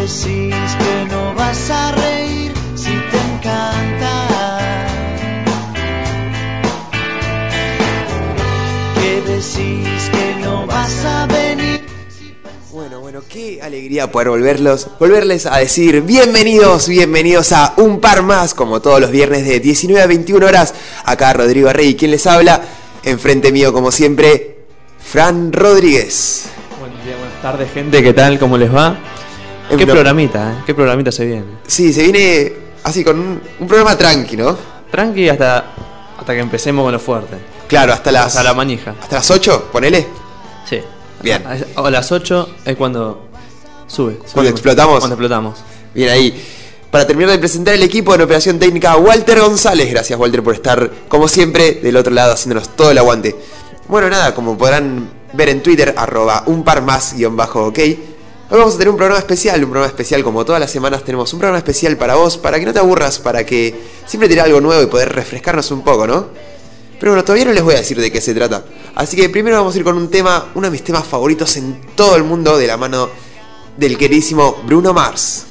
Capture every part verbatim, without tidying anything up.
decís que no vas a reír si te encanta? ¿Qué decís que no vas a venir? Bueno, bueno, qué alegría poder volverlos, volverles a decir bienvenidos, bienvenidos a Un Par Más, como todos los viernes de diecinueve a veintiuna horas. Acá Rodrigo Arrey, quien les habla, enfrente mío como siempre, Fran Rodríguez. Buen día, buenas tardes, gente, ¿qué tal? ¿Cómo les va? En ¿Qué pro- programita, eh? ¿Qué programita se viene? Sí, se viene así con un, un programa tranqui, ¿no? Tranqui hasta, hasta que empecemos con lo fuerte. Claro, hasta las Hasta la manija. hasta las ocho, ponele. Sí. Bien. A, a las ocho es cuando sube. Cuando subimos. explotamos. Cuando explotamos. Bien ahí. Para terminar de presentar el equipo en operación técnica, Walter González. Gracias, Walter, por estar, como siempre, del otro lado, haciéndonos todo el aguante. Bueno, nada, como podrán ver en Twitter, arroba un par más guión bajo ok. Hoy vamos a tener un programa especial, un programa especial, como todas las semanas tenemos un programa especial para vos, para que no te aburras, para que siempre tengas algo nuevo y poder refrescarnos un poco, ¿no? Pero bueno, todavía no les voy a decir de qué se trata. Así que primero vamos a ir con un tema, uno de mis temas favoritos en todo el mundo, de la mano del queridísimo Bruno Mars.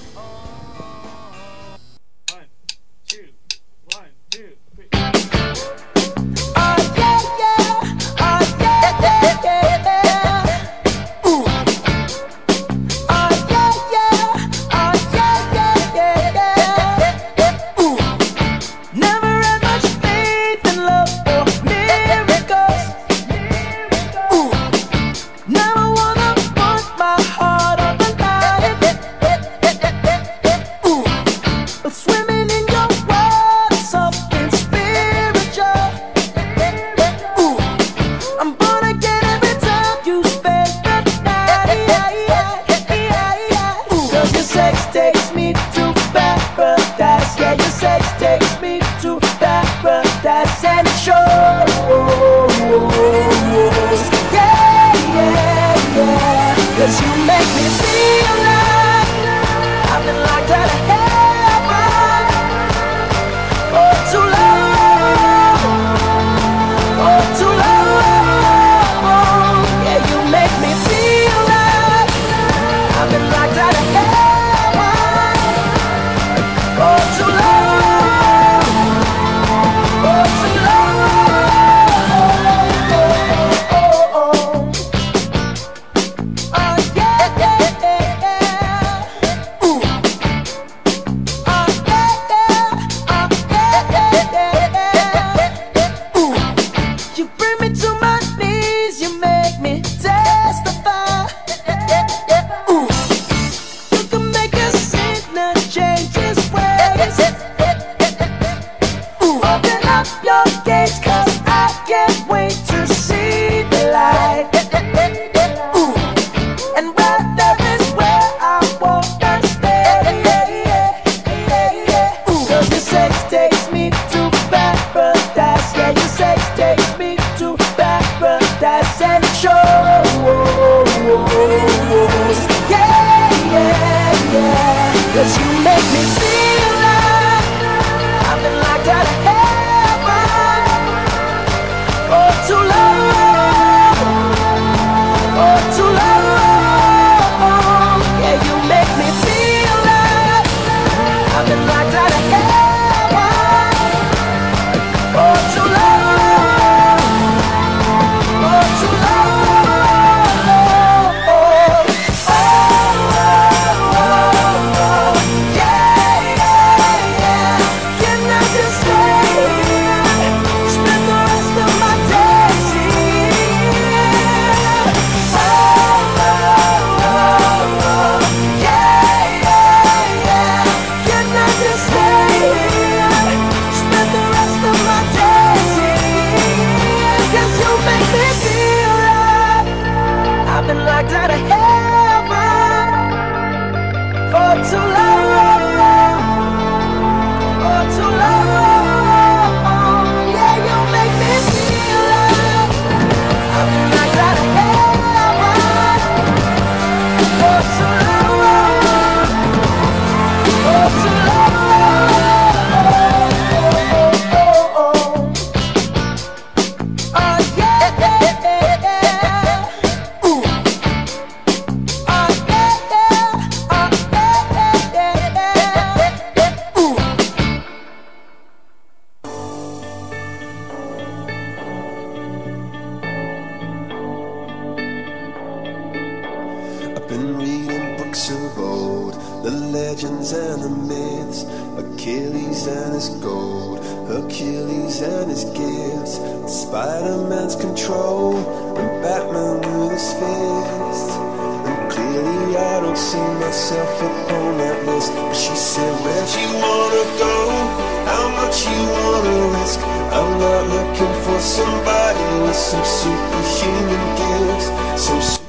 been reading books of old, the legends and the myths, Achilles and his gold, Achilles and his gifts, Spider-Man's control, and Batman with his fists. And clearly I don't see myself upon that list. But she said, where'd you wanna go? How much you wanna risk? I'm not looking for somebody with some superhuman gifts, some superhero.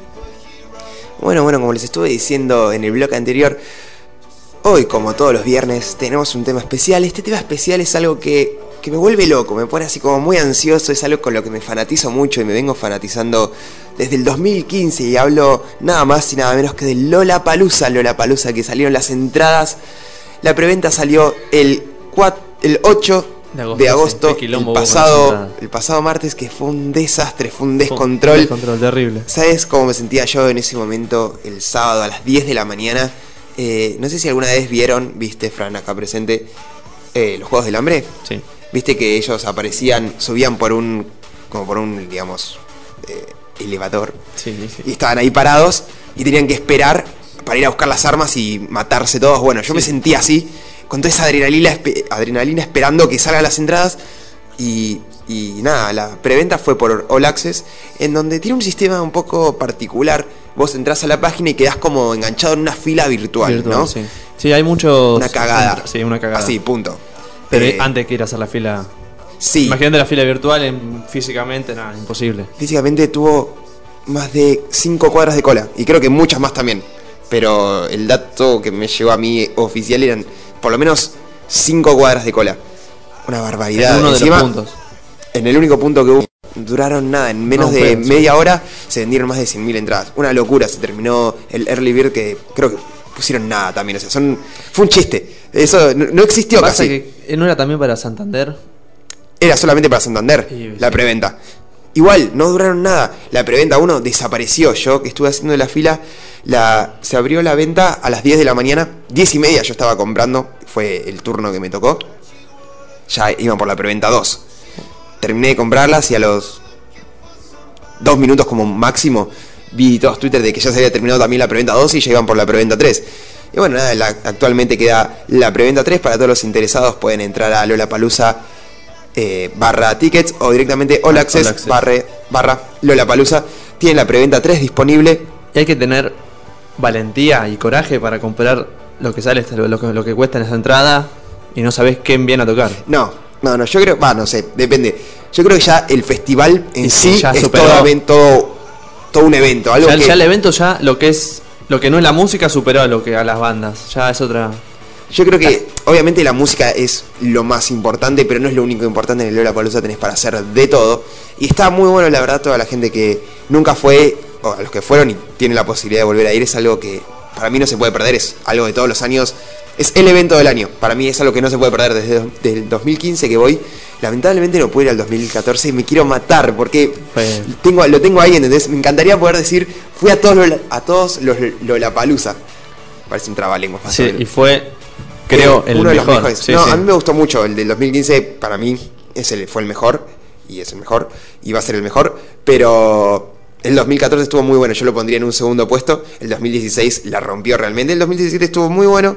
Bueno, bueno, como les estuve diciendo en el blog anterior, hoy, como todos los viernes, tenemos un tema especial. Este tema especial es algo que, que me vuelve loco, me pone así como muy ansioso. Es algo con lo que me fanatizo mucho y me vengo fanatizando desde el dos mil quince. Y hablo nada más y nada menos que de Lollapalooza. Lollapalooza, que salieron las entradas. La preventa salió el, cuatro, el ocho de agosto, de agosto sí, el, pasado, el pasado martes, que fue un desastre, fue un descontrol. Un descontrol terrible. ¿Sabes cómo me sentía yo en ese momento, el sábado a las diez de la mañana? Eh, no sé si alguna vez vieron, viste, Fran, acá presente, eh, los Juegos del Hambre. Sí. Viste que ellos aparecían, subían por un, como por un, digamos, eh, elevador. Sí, sí. Y estaban ahí parados y tenían que esperar para ir a buscar las armas y matarse todos. Bueno, yo sí. me sentía así, con toda esa adrenalina, adrenalina esperando que salgan las entradas. Y, y nada, la preventa fue por All Access, en donde tiene un sistema un poco particular. Vos entrás a la página y quedás como enganchado en una fila virtual, virtual ¿no? Sí. Sí, hay muchos... Una cagada. Sí, una cagada. Así, punto. Pero eh, antes que ir a hacer la fila... Sí. Imagínate la fila virtual, en, físicamente, nada, imposible. Físicamente tuvo más de cinco cuadras de cola, y creo que muchas más también. Pero el dato que me llegó a mí oficial eran por lo menos cinco cuadras de cola. Una barbaridad. En uno Encima, de los puntos. En el único punto que hubo, duraron nada, en menos no, de fue, media sí. hora se vendieron más de cien mil entradas. Una locura, se terminó el Early Bird, que creo que pusieron nada también, o sea, son, fue un chiste. Eso no, no existió pasa casi. Que no era también para Santander. Era solamente para Santander, sí, la sí. preventa. Igual, no duraron nada. La preventa uno desapareció. Yo que estuve haciendo la fila, la, se abrió la venta a las diez de la mañana. diez y media yo estaba comprando, fue el turno que me tocó. Ya iban por la preventa dos. Terminé de comprarlas y a los dos minutos como máximo vi todos Twitter de que ya se había terminado también la preventa dos y ya iban por la preventa tres. Y bueno, nada, la, actualmente queda la preventa tres. Para todos los interesados pueden entrar a Lollapalooza eh, barra tickets o directamente All Access, All Access. Barre, barra Lollapalooza. Tienen la preventa tres disponible. Y hay que tener valentía y coraje para comprar lo que sale, lo, lo, lo que cuesta en esa entrada y no sabés quién viene a tocar. No, no, no, yo creo, va, no sé, depende. Yo creo que ya el festival en y sí, sí es superó. todo evento, todo un evento. Algo ya, que... ya el evento, ya lo que es, lo que no es la música superó a lo que a las bandas. Ya es otra. Yo creo que obviamente la música es lo más importante, pero no es lo único importante. En el Lollapalooza tenés para hacer de todo. Y está muy bueno, la verdad, toda la gente que nunca fue, o a los que fueron y tienen la posibilidad de volver a ir, es algo que para mí no se puede perder, es algo de todos los años. Es el evento del año, para mí es algo que no se puede perder desde, desde el dos mil quince que voy. Lamentablemente no pude ir al dos mil catorce y me quiero matar porque pues... tengo, lo tengo ahí, ¿entendés? Me encantaría poder decir, fui a todos los, a todos los Lollapalooza. Parece un trabalenguas. Sí, y fue, creo, el uno de mejor. los mejores. Sí, no, sí. A mí me gustó mucho, el del dos mil quince para mí es el, fue el mejor, y es el mejor, y va a ser el mejor, pero... El dos mil catorce estuvo muy bueno, yo lo pondría en un segundo puesto. El dos mil dieciséis la rompió realmente. El dos mil diecisiete estuvo muy bueno.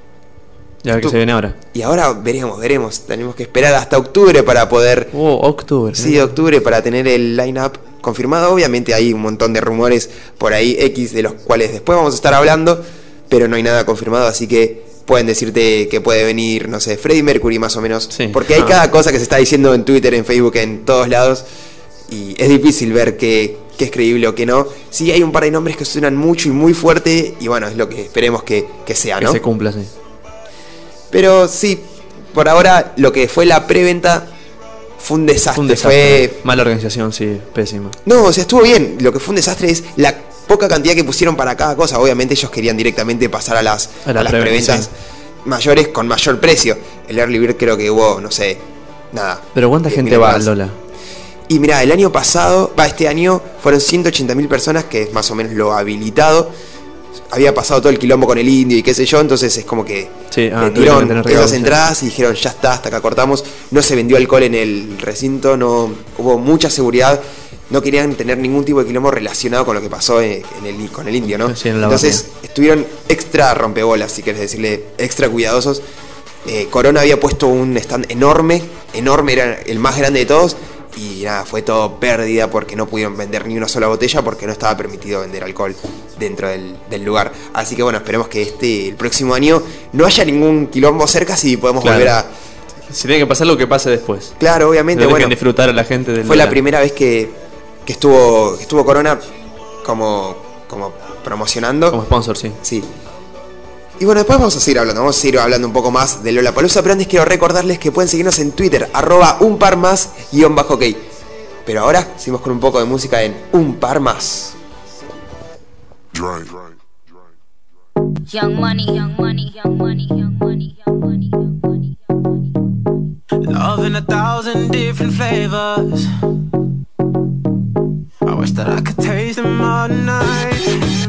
Ya ver qué se viene ahora. Y ahora veremos, veremos. Tenemos que esperar hasta octubre para poder... Oh, octubre. Sí, ¿no? octubre para tener el line-up confirmado. Obviamente hay un montón de rumores por ahí X de los cuales después vamos a estar hablando, pero no hay nada confirmado, así que pueden decirte que puede venir, no sé, Freddie Mercury más o menos. Sí. Porque hay ah. cada cosa que se está diciendo en Twitter, en Facebook, en todos lados. Y es difícil ver que, que es creíble o que no. Sí, hay un par de nombres que suenan mucho y muy fuerte. Y bueno, es lo que esperemos que, que sea, ¿no? Que se cumpla, sí. Pero sí, por ahora lo que fue la preventa fue un desastre. Fue un desastre. Fue... Mala organización, sí, pésima. No, o sea, estuvo bien. Lo que fue un desastre es la poca cantidad que pusieron para cada cosa. Obviamente ellos querían directamente pasar a las, a la a las preventas sí. mayores con mayor precio. El Early Bird creo que hubo, no sé, nada. Pero ¿cuánta gente va al Lola? Y mirá, el año pasado, va, este año fueron ciento ochenta mil personas, que es más o menos lo habilitado. había pasado todo el quilombo con el indio y qué sé yo, entonces es como que Sí, ah, le tuvieron tiraron que tener esas regalos, sí. entradas y dijeron ya está, hasta acá cortamos. No se vendió alcohol en el recinto, no hubo mucha seguridad, no querían tener ningún tipo de quilombo relacionado con lo que pasó en, en el, con el indio, ¿no? Sí, en la Entonces estuvieron extra rompebolas, si quieres decirle, extra cuidadosos. Eh, Corona había puesto un stand enorme, enorme, era el más grande de todos. Y nada, fue todo pérdida porque no pudieron vender ni una sola botella porque no estaba permitido vender alcohol dentro del, del lugar. Así que bueno, esperemos que este el próximo año no haya ningún quilombo cerca, si podemos Claro. volver a... Si tiene que pasar lo que pase después. Claro, obviamente, No dejen bueno, disfrutar a la gente del fue la lugar. primera vez que, que estuvo que estuvo Corona como, como promocionando. Como sponsor, sí. Sí. Y bueno, después vamos a seguir hablando, vamos a seguir hablando un poco más de Lollapalooza, pero antes quiero recordarles que pueden seguirnos en Twitter, arroba un par más, guión bajo ok. Pero ahora seguimos con un poco de música en Un Par Más. Young money, young money, young money, young money, young money, young money, young money. Love in a thousand different flavors. I wish that I could taste them all night.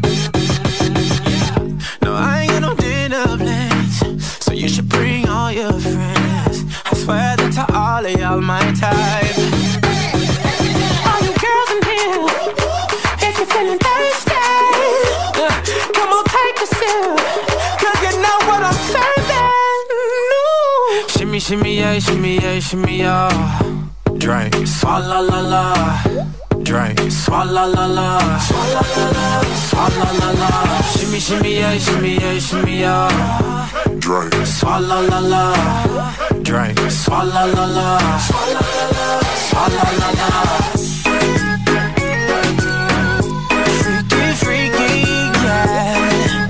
No, I ain't got no dinner plans, so you should bring all your friends. I swear that to all of y'all my type. All you girls in here, if you're feeling thirsty, uh, come on, take a sip, 'cause you know what I'm serving. No. Shimmy, shimmy, yeah, shimmy, yeah, shimmy, yeah. Drink, swalla la la. Drink, swalla la la. Swalla la la, swalla la la. Shimmy, shimmy, yeah, shimmy, yeah, shimmy, yeah. Drink, swalla la la. Drink, swalla la la. Swalla la la, swalla la la. Freaky, freaky, yeah.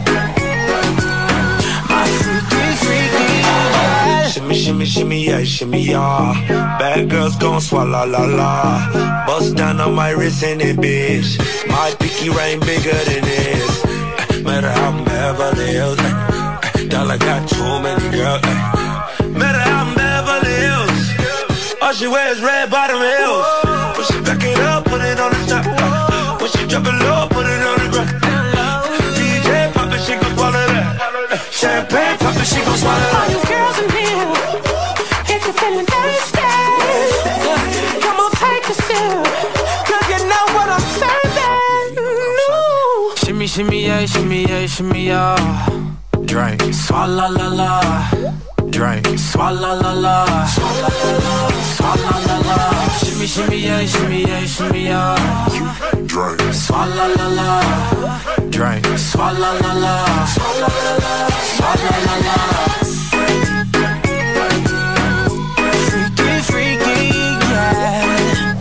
My freaky, freaky, yeah. Shimmy, shimmy, shimmy, yeah, shimmy, yeah. Bad girls gon' swallow la la. Bust down on my wrist in it, bitch. My pinky ring bigger than this. Uh, matter how I'm Beverly Hills. Uh, uh, dollar got too many girls. Uh, matter how I'm Beverly Hills. All she wears red bottom heels. When she back it up, put it on the top. Uh, when she drop it low, put it on the ground. D J pop it, she gon' swallow that. Uh, champagne pop it, she gon' swallow that. All you girls in here, if you're feeling thirsty, come on, take a sip, 'cause you know what I'm serving. No. Shimmy, shimmy, yeah, shimmy, yeah, shimmy, yeah. Drink, swalla la la. Drink, swalla la la. Swalla la la, swalla la la. Shimmy, shimmy, yeah, shimmy, yeah, shimmy, yeah. Drink, swalla la la. Drink, swalla la la. Swalla la la, swalla la la. Freaky, freaky, yeah.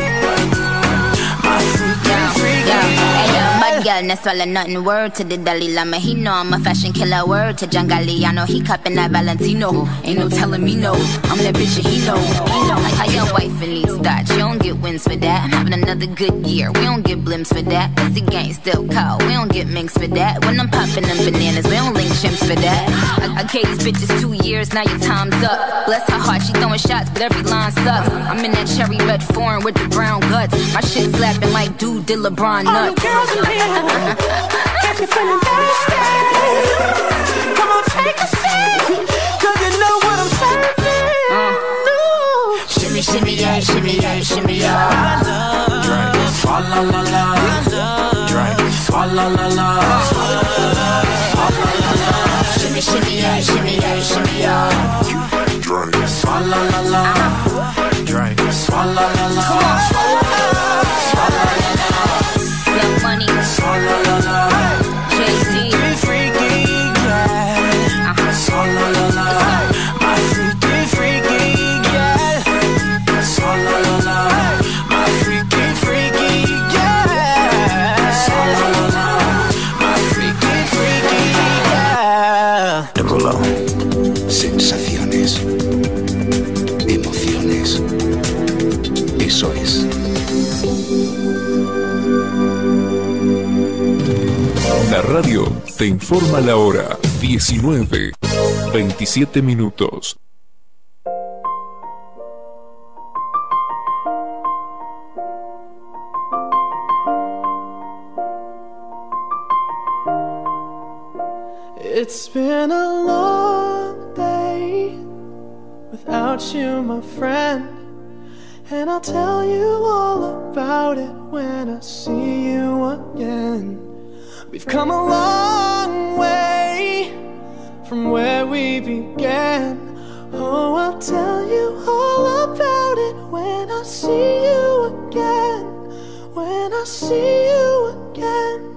My freaky, freaky, yeah. Bad girl, no swallow nothing. Word to the Dalai Lama, he know I'm a fashion killer. Word to John Galliano, he cupping that Valentino. Ain't no telling me no, I'm that bitch and he know. He know like how your wife and needs thought. You don't get wins for that. I'm having another good year. We don't get blimps for that. Cause the gang still cold. We don't get minks for that. When I'm popping them bananas, we don't link chimps for that. I, I gave these bitches two years, now your time's up. Bless her heart, she throwing shots, but every line sucks. I'm in that cherry red foreign with the brown guts. My shit slapping like dude did LeBron all you nuts. girls in here, if you're feeling thirsty, come on, take a sip, 'cause you know what I'm serving. No. Shimmy, shimmy, yeah, shimmy, yeah, shimmy, yeah. Drink, swalla la la. Drink, swalla la la. Swalla la la. Shimmy, shimmy, yeah, shimmy, yeah, shimmy, yeah. Drink, swalla la la. Drink, swalla la la. Swalla la la. Young money, Swalla la la. Jay-Z. Freaky, yeah. Swalla la la. My freaky, freaky, yeah. Swalla la la. My freaky, freaky, yeah. Swalla la la. My freaky, freaky, yeah. Démolo. Sensaciones. Emociones. Eso es. La radio te informa la hora diecinueve, veintisiete minutos. It's been a long day without you, my friend, and I'll tell you all about it when I see you again. We've come a long way from where we began. Oh, I'll tell you all about it when I see you again. When I see you again.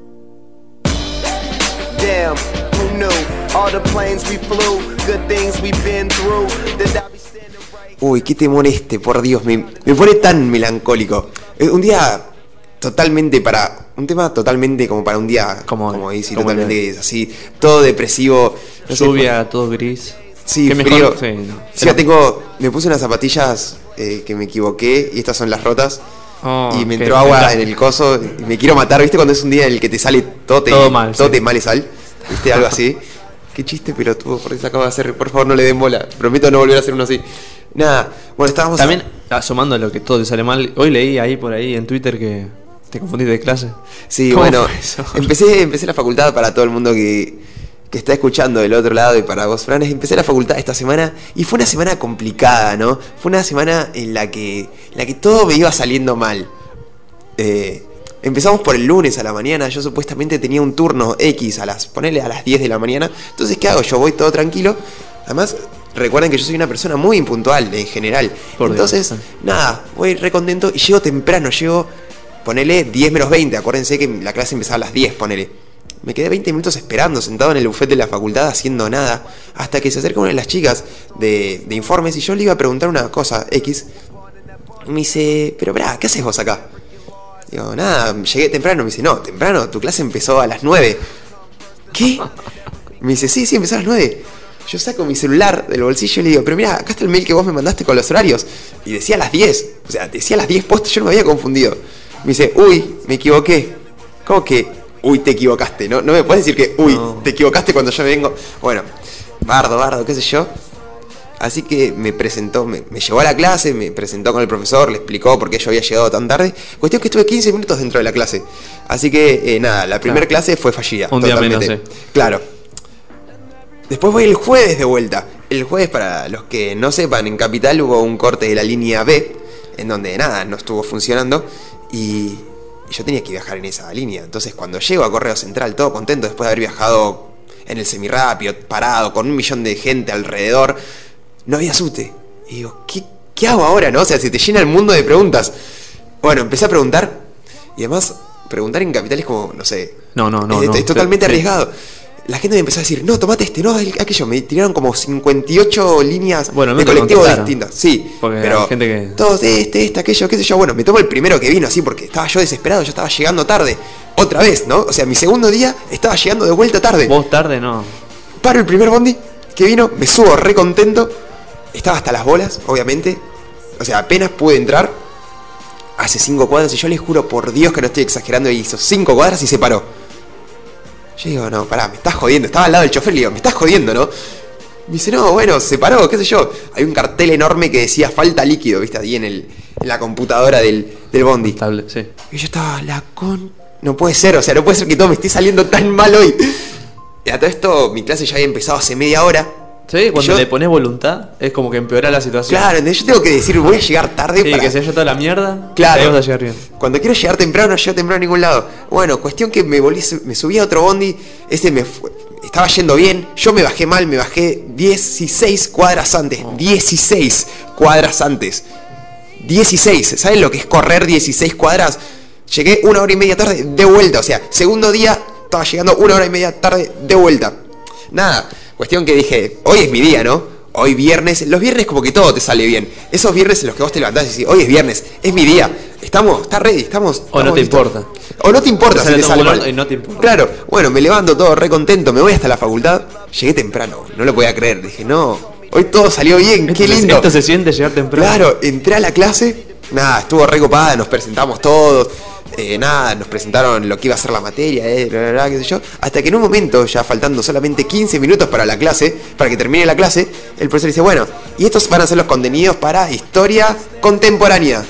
Damn, who knew? All the planes we flew, good things we've been through. That I'll be standing right. Uy, qué temor este, por Dios, me, me pone tan melancólico. Eh, Un día totalmente para... Un tema totalmente como para un día, como, como dice, totalmente le... es así, todo depresivo. No Lluvia, sé, todo gris. Sí, ¿Qué frío. mejor? Sí, no. Sí, ya tengo, me puse unas zapatillas eh, que me equivoqué y estas son las rotas. Oh, y me okay. entró agua en el coso y me quiero matar. ¿Viste cuando es un día en el que te sale todo, te, todo mal? Todo sí. te mal y sal. ¿Viste? Algo así. Qué chiste pelotudo, por eso acabo de hacer. Por favor, no le den bola. Prometo no volver a hacer uno así. Nada, bueno, estábamos... También, a... asomando a lo que todo te sale mal, hoy leí ahí por ahí en Twitter que te confundiste de clase. Sí, bueno, empecé, empecé la facultad para todo el mundo que, que está escuchando del otro lado y para vos, Fran. Empecé la facultad esta semana y fue una semana complicada, ¿no? Fue una semana en la que, en la que todo me iba saliendo mal. Eh, empezamos por el lunes a la mañana. Yo supuestamente tenía un turno X a las, ponele a las diez de la mañana. Entonces, ¿qué hago? Yo voy todo tranquilo. Además, recuerden que yo soy una persona muy impuntual en general. Por Entonces, Dios. nada, voy re contento y llego temprano, llego, ponele diez menos veinte. Acuérdense que la clase empezaba a las diez, ponele. Me quedé veinte minutos esperando, sentado en el buffet de la facultad, haciendo nada, hasta que se acerca una de las chicas de, de informes y yo le iba a preguntar una cosa X. Y me dice, pero brá, ¿qué haces vos acá? Digo, nada, llegué temprano. Me dice, no, temprano, tu clase empezó a las nueve. ¿Qué? Me dice, sí, sí, empezó a las nueve. Yo saco mi celular del bolsillo y le digo, pero mira, acá está el mail que vos me mandaste con los horarios. Y decía a las diez. O sea, decía a las diez post, yo no me había confundido. Me dice, uy, me equivoqué. ¿Cómo que, uy, te equivocaste? No, no me puedes decir que, uy, no. te equivocaste cuando yo vengo. Bueno, bardo, bardo, qué sé yo. Así que me presentó, me, me llevó a la clase, me presentó con el profesor, le explicó por qué yo había llegado tan tarde. Cuestión que estuve quince minutos dentro de la clase. Así que, eh, nada, la primera claro. clase fue fallida. Un totalmente. día menos, sí. Claro. Después voy el jueves de vuelta. El jueves, para los que no sepan, en Capital hubo un corte de la línea B, en donde nada, no estuvo funcionando. Y, y yo tenía que viajar en esa línea. Entonces, cuando llego a Correo Central, todo contento, después de haber viajado en el semirápido, parado, con un millón de gente alrededor, no había subte. Y digo, ¿qué, ¿qué hago ahora, no? O sea, se te llena el mundo de preguntas. Bueno, empecé a preguntar. Y además, preguntar en Capital es como, no sé. No, no, no. Es, no, es totalmente sí. arriesgado. La gente me empezó a decir, no, tomate este, no, aquello. Me tiraron como cincuenta y ocho líneas bueno, de colectivo distintas. Sí, porque pero hay gente que... todos este, este, aquello, qué sé yo. Bueno, me tomo el primero que vino así porque estaba yo desesperado, yo estaba llegando tarde. Otra vez, ¿no? O sea, mi segundo día estaba llegando de vuelta tarde. Vos tarde, no. Paro el primer bondi que vino, me subo re contento. Estaba hasta las bolas, obviamente. O sea, apenas pude entrar. Hace cinco cuadras y yo les juro por Dios que no estoy exagerando. Hizo cinco cuadras y se paró. Yo digo, no, pará, me estás jodiendo. Estaba al lado del chofer y le digo, me estás jodiendo, ¿no? Me dice, no, bueno, se paró, qué sé yo. Hay un cartel enorme que decía falta líquido, ¿viste? Ahí en, el, en la computadora del, del bondi. Estable, sí. Y yo estaba, la con... No puede ser, o sea, no puede ser que todo me esté saliendo tan mal hoy. Y a todo esto, mi clase ya había empezado hace media hora. Sí, cuando yo, le pones voluntad, es como que empeora la situación. Claro, entonces yo tengo que decir, voy a llegar tarde sí, para... que se haya toda la mierda. Claro. Ahí vas a llegar bien. Cuando quiero llegar temprano, no llego temprano a ningún lado. Bueno, cuestión que me volví, me subí a otro bondi, ese me fue, estaba yendo bien, yo me bajé mal, me bajé dieciséis cuadras antes. Oh. dieciséis cuadras antes. dieciséis, ¿saben lo que es correr dieciséis cuadras? Llegué una hora y media tarde de vuelta, o sea, segundo día estaba llegando una hora y media tarde de vuelta. Nada, cuestión que dije, hoy es mi día, ¿no? Hoy viernes, los viernes como que todo te sale bien. Esos viernes en los que vos te levantás y decís, hoy es viernes, es mi día. Estamos, está ready, estamos... O estamos no te listos. importa. O no te importa te si te sale mal. Y no te importa. Claro, bueno, me levanto todo re contento, me voy hasta la facultad. Llegué temprano, no lo podía creer. Dije, no, hoy todo salió bien, qué lindo. Esto se siente llegar temprano. Claro, entré a la clase, nada, estuvo re copada, nos presentamos todos. Eh, nada, nos presentaron lo que iba a ser la materia, eh, bla, bla, bla, qué sé yo, hasta que en un momento, ya faltando solamente quince minutos para la clase, para que termine la clase, el profesor dice, bueno, y estos van a ser los contenidos para historia contemporánea.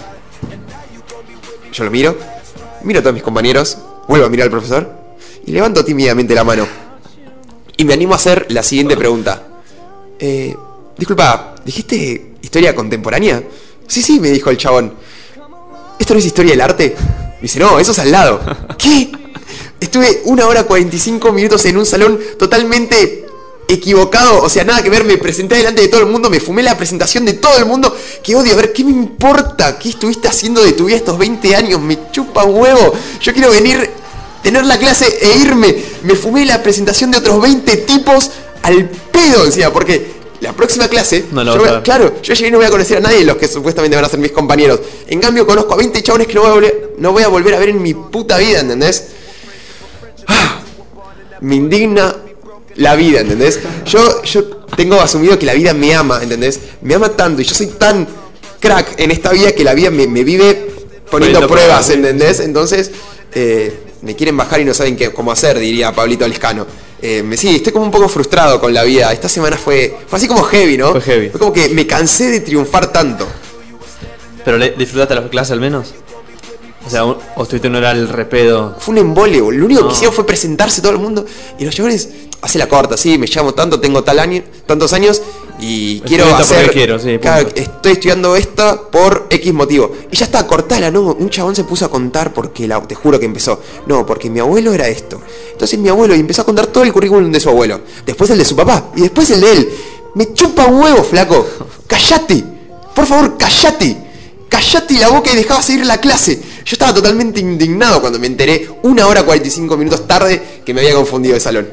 Yo lo miro, miro a todos mis compañeros, vuelvo a mirar al profesor, y levanto tímidamente la mano. Y me animo a hacer la siguiente pregunta. Eh, disculpa, ¿dijiste historia contemporánea? Sí, sí, me dijo el chabón. ¿Esto no es historia del arte? Me dice, no, eso es al lado. ¿Qué? Estuve una hora cuarenta y cinco minutos en un salón totalmente equivocado, o sea, nada que ver, me presenté delante de todo el mundo, me fumé la presentación de todo el mundo, que odio, a ver, ¿qué me importa? ¿Qué estuviste haciendo de tu vida estos veinte años? Me chupa un huevo, yo quiero venir, tener la clase e irme. Me fumé la presentación de otros veinte tipos al pedo encima, porque la próxima clase, no lo yo voy voy, a claro, yo llegué y no voy a conocer a nadie de los que supuestamente van a ser mis compañeros. En cambio, conozco a veinte chabones que no voy a volver, no voy a, volver a ver en mi puta vida, ¿entendés? Ah, me indigna la vida, ¿entendés? Yo, yo tengo asumido que la vida me ama, ¿entendés? Me ama tanto y yo soy tan crack en esta vida que la vida me, me vive poniendo Poniendo pruebas, pruebas, ¿entendés? Entonces, eh, me quieren bajar y no saben qué, cómo hacer, diría Pablito Lescano. Eh, me, sí, estoy como un poco frustrado con la vida. Esta semana fue, fue así como heavy, ¿no? Fue heavy. Fue como que me cansé de triunfar tanto. ¿Pero le, disfrutaste la clase al menos? O sea, o estuviste en un horario repedo. Fue un embole, boludo. Lo único No. que hicieron fue presentarse todo el mundo. Y los chavales, hace la corta, sí, me llamo tanto, tengo tal año, tantos años y quiero Estudio esto hacer. porque quiero, sí, claro, punto. estoy estudiando esta por X motivo. Y ya está, cortala, ¿no? Un chabón se puso a contar porque la, te juro que empezó. No, porque mi abuelo era esto. Entonces mi abuelo y empezó a contar todo el currículum de su abuelo. Después el de su papá. Y después el de él. Me chupa un huevo, flaco. Callate. Por favor, callate. Callate la boca y dejaba seguir la clase. Yo estaba totalmente indignado cuando me enteré una hora cuarenta y cinco minutos tarde que me había confundido de salón.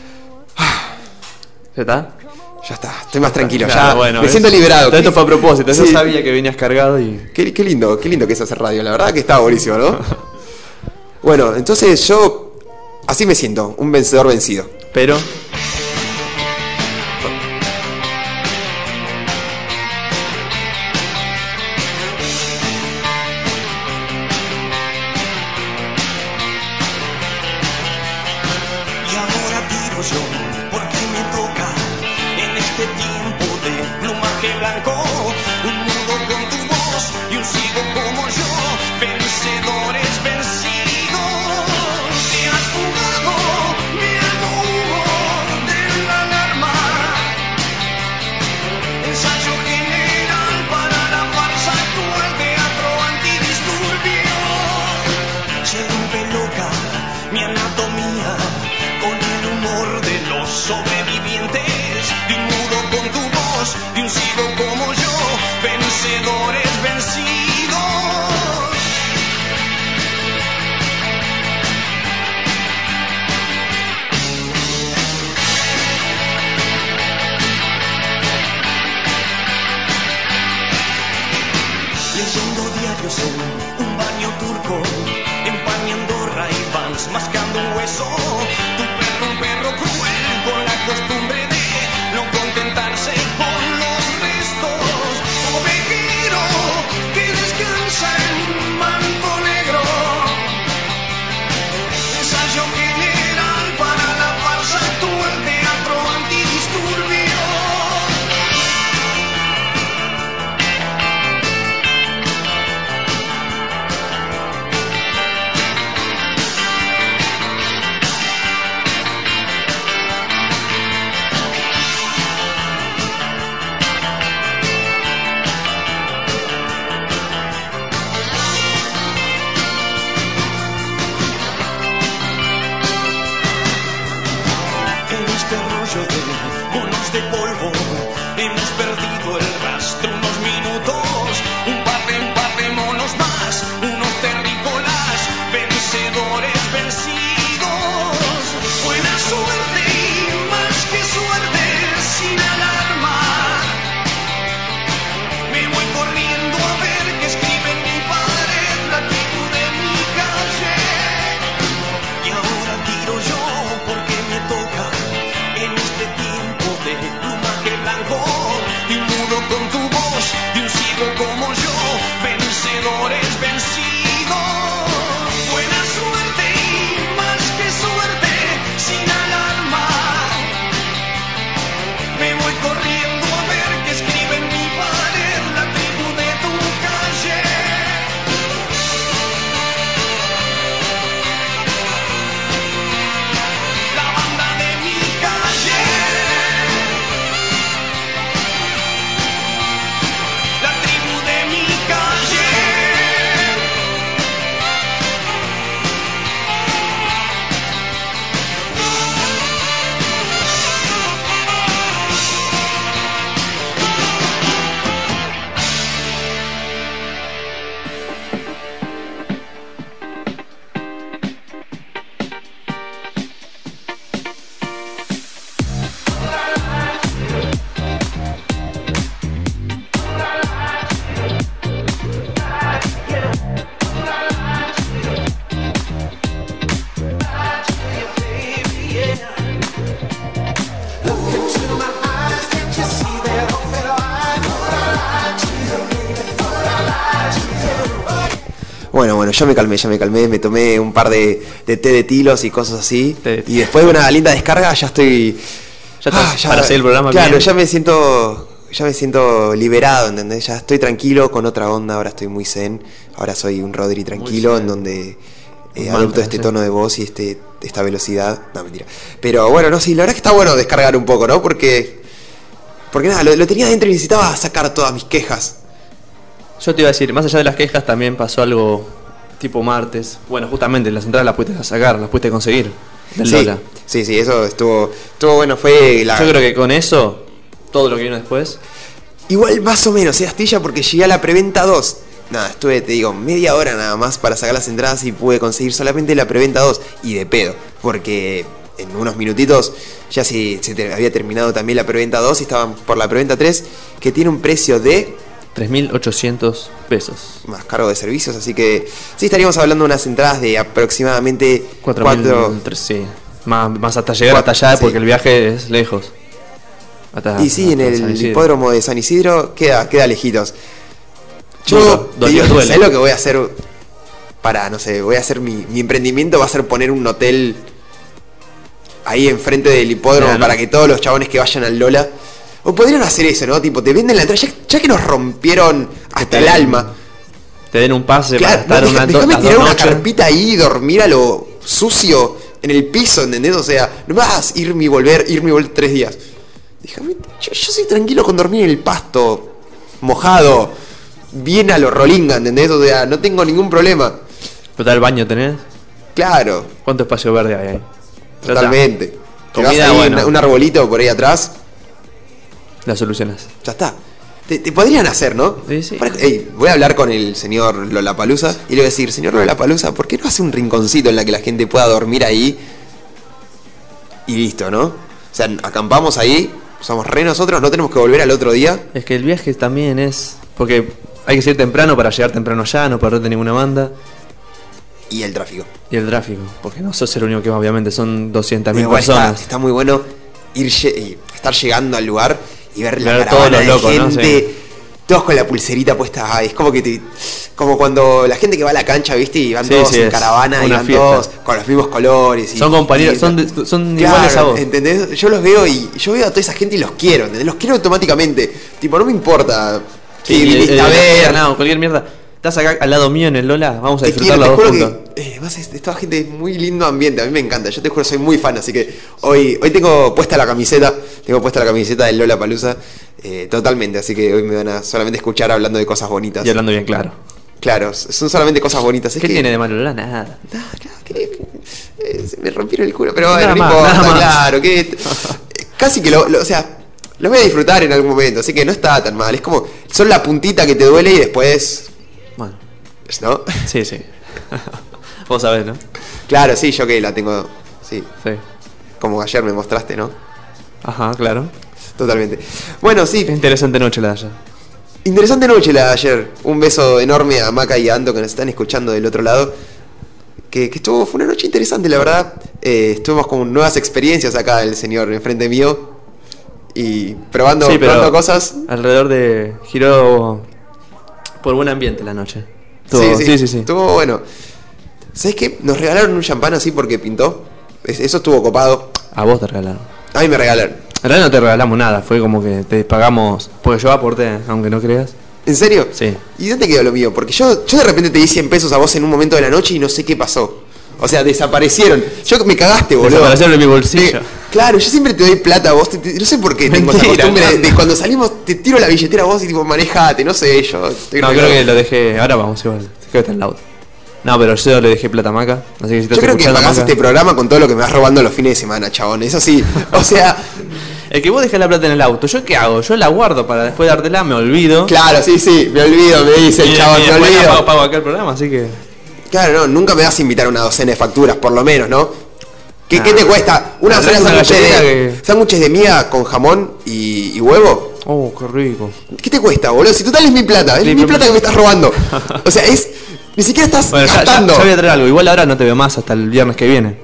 ¿Ya está? Ya está, estoy más tranquilo. Claro, Ya bueno, me es- siento liberado. Todo esto fue a propósito, yo Sí. sabía que venías cargado y... Qué, qué lindo, qué lindo que es hacer radio. La verdad que estaba buenísimo, ¿no? Bueno, entonces yo así me siento, un vencedor vencido. Pero... Y ahora tiro yo, porque me toca en este tiempo de plumaje blanco. Un mudo con tu voz y un ciego como yo, vencedores vencidos. Te has fugado, me hago humo de la alarma. Ensayo general para la farsa actual, teatro antidisturbio. Se rompe loca mi anatomía con el humor de los sobrevivientes, de un mudo con tu voz, de un ciego como yo, vencedores vencidos. Leyendo diarios en un baño turco, empañando Ray-Bans, mascando un hueso. Tu perro, un perro cruel, con la costumbre de no contentarse con los restos. Ovejero que descansa en un manto negro. Ensayo general para la farsa actual, teatro antidisturbio. En este rollo de monos de polvo hemos perdido el rastro unos minutos. Un par de, un par de monos más, unos terrícolas, vencedores vencidos. Buena suerte y más que suerte, sin alarma. Me voy corriendo a ver qué escribe en mi pared la tribu de mi calle. Y ahora tiro yo porque me toca en este tiempo de plumaje blanco, de un mudo con tu voz, de un ciego como yo, vencedores vencidos. Buena suerte y más que suerte, sin alarma. Me voy corriendo a ver qué escribe en mi pared la tribu de tu calle. La banda de mi calle. Bueno, bueno, yo me calmé, ya me calmé, me tomé un par de, de té de tilos y cosas así. Té de Y después de una linda descarga ya estoy... Ya estás Ah, ya- para hacer el programa Claro, bien. ya me siento... Ya me siento liberado, ¿entendés? Ya estoy tranquilo, con otra onda, ahora estoy muy zen. Ahora soy un Rodri tranquilo, zen. en donde eh, Un adopto mantra, este sí. tono de voz y este esta velocidad. No, mentira. Pero bueno, no, sí, la verdad que está bueno descargar un poco, ¿no? Porque... Porque nada, lo, lo tenía dentro y necesitaba sacar todas mis quejas. Yo te iba a decir, más allá de las quejas también pasó algo tipo martes. Bueno, justamente las entradas las pudiste sacar, las pudiste conseguir del Sí, Lola. sí, sí, eso estuvo, estuvo bueno, fue la... Yo creo que con eso, todo lo que vino después. Igual más o menos, ¿eh? Astilla, porque llegué a la preventa dos. Nada, estuve, te digo, media hora nada más para sacar las entradas y pude conseguir solamente la preventa dos. Y de pedo, porque en unos minutitos ya se, se te- había terminado también la preventa dos y estaban por la preventa tres, que tiene un precio de... tres mil ochocientos pesos. Más cargo de servicios, así que sí estaríamos hablando de unas entradas de aproximadamente cuatro cuatro... mil tres, sí. Más, más hasta llegar Cuatro, hasta allá sí. porque el viaje es lejos. Hasta- Y sí, en hasta San el Isidro. hipódromo de San Isidro queda, queda lejitos. Yo, Duro, te dolió, digo, duele. ¿sabés lo que voy a hacer? Para, no sé, voy a hacer mi, mi emprendimiento, va a ser poner un hotel ahí enfrente del hipódromo. Mira, ¿no? Para que todos los chabones que vayan al Lola... O podrían hacer eso, ¿no? Tipo, te venden la entrada, ya, ya que nos rompieron hasta el den- alma. Te den un pase Claro, para estar no, una deja- do- déjame las tirar dos una noches. carpita ahí y dormir a lo sucio en el piso, ¿entendés? O sea, no me vas a irme y volver, irme y volver tres días. Déjame, yo, yo soy tranquilo con dormir en el pasto, mojado, bien a lo rolinga, ¿entendés? O sea, no tengo ningún problema. ¿Pero el baño tenés? Claro, ¿Cuánto espacio verde hay ahí? Ya totalmente. está. Te vas Comida, ahí, bueno. un, un arbolito por ahí atrás, La solucionas. ya está. Te, te podrían hacer, ¿no? Sí, sí. Para- ey, voy a hablar con el señor Lollapalooza y le voy a decir, señor Lollapalooza, ¿por qué no hace un rinconcito en la que la gente pueda dormir ahí? Y listo, ¿no? O sea, acampamos ahí, somos re nosotros, no tenemos que volver al otro día. Es que el viaje también es... Porque hay que ir temprano para llegar temprano allá, no perderte ninguna banda. Y el tráfico. Y el tráfico, porque no sos el único que va, obviamente, son doscientas mil Igual está, personas. está muy bueno ir lle- y estar llegando al lugar y ver la Ver caravana todos de los locos, ¿no? gente, Sí. todos con la pulserita puesta. Ay, es como que te, como cuando la gente que va a la cancha, ¿viste? Y van Sí, todos sí, en es caravana y una van fiesta. todos con los mismos colores. Y, Son compañeros, y- son, de- son Claro, iguales a vos. ¿entendés? Yo los veo y yo veo a toda esa gente y los quiero, ¿entendés? Los quiero automáticamente. Tipo, no me importa que Sí, viniste eh, a eh, ver. no, cualquier mierda. Estás acá al lado mío en el Lola, vamos a Te quiero, disfrutar te los dos juro juntos. que eh, además es, es toda gente de muy lindo ambiente, a mí me encanta, yo te juro soy muy fan, así que hoy, hoy tengo puesta la camiseta, tengo puesta la camiseta del Lollapalooza, eh, totalmente, así que hoy me van a solamente escuchar hablando de cosas bonitas. Y hablando bien claro. Claro, son solamente cosas bonitas. Es ¿Qué que, tiene de malo Lola? Nada. Nada, claro, que, eh, se me rompieron el culo, pero Nada bueno, no más, importa, nada más. claro, que eh, casi que lo, lo- o sea, lo voy a disfrutar en algún momento, así que no está tan mal, es como, son la puntita que te duele y después, Bueno, ¿no? sí, sí. Vos sabés, ¿no? Claro, sí, yo que la tengo, sí, Sí. como ayer me mostraste, ¿no? Ajá, claro. Totalmente. Bueno, sí, Qué interesante noche la de ayer. interesante noche la de ayer. Un beso enorme a Maca y a Ando que nos están escuchando del otro lado. Que, que estuvo, fue una noche interesante, la verdad. Eh, estuvimos con nuevas experiencias acá, el señor enfrente mío. Y probando, Sí, pero probando cosas. alrededor de... Giró por buen ambiente la noche. Estuvo- sí, sí, sí, sí, sí. Estuvo bueno. ¿Sabes qué? Nos regalaron un champán así porque pintó. Es- Eso estuvo copado. A vos te regalaron. A mí me regalaron. En realidad no te regalamos nada, fue como que te pagamos... Porque yo aporté, aunque no creas. ¿En serio? Sí. ¿Y dónde quedó lo mío? Porque yo, yo de repente te di cien pesos a vos en un momento de la noche y no sé qué pasó. O sea, desaparecieron. Yo me cagaste, boludo. Desaparecieron en mi bolsillo. Eh, claro, yo siempre te doy plata a vos. te- te- no sé por qué tengo esa Mentira, costumbre de, no. de cuando salimos te tiro la billetera a vos y tipo manejate, no sé yo. estoy No, re creo loco. que lo dejé... Ahora vamos igual, creo que está en el auto. No, pero yo le dejé plata a Maca, así que si estás Yo creo que escuchando, pagás Maca- este programa con todo lo que me vas robando los fines de semana, chabón. Eso sí. O sea, El que vos dejás la plata en el auto, ¿yo qué hago? Yo la guardo para después dártela, me olvido. claro, sí, sí. Me olvido, me dice Y, el chabón, y me después la olvido. pago, pago acá el programa, así que... Claro, no, nunca me vas a invitar a una docena de facturas, por lo menos, ¿no? ¿Qué, Ah. ¿qué te cuesta? Una Traes docena de una sándwiches galletita de, que- sándwiches de miga con jamón y, y huevo. Oh, qué rico. ¿Qué te cuesta, boludo? Si total es mi plata, es Sí, mi pero- plata que me estás robando. O sea, es... Ni siquiera estás Bueno, ya, ya, gastando. ya voy a traer algo. Igual ahora no te veo más hasta el viernes que viene.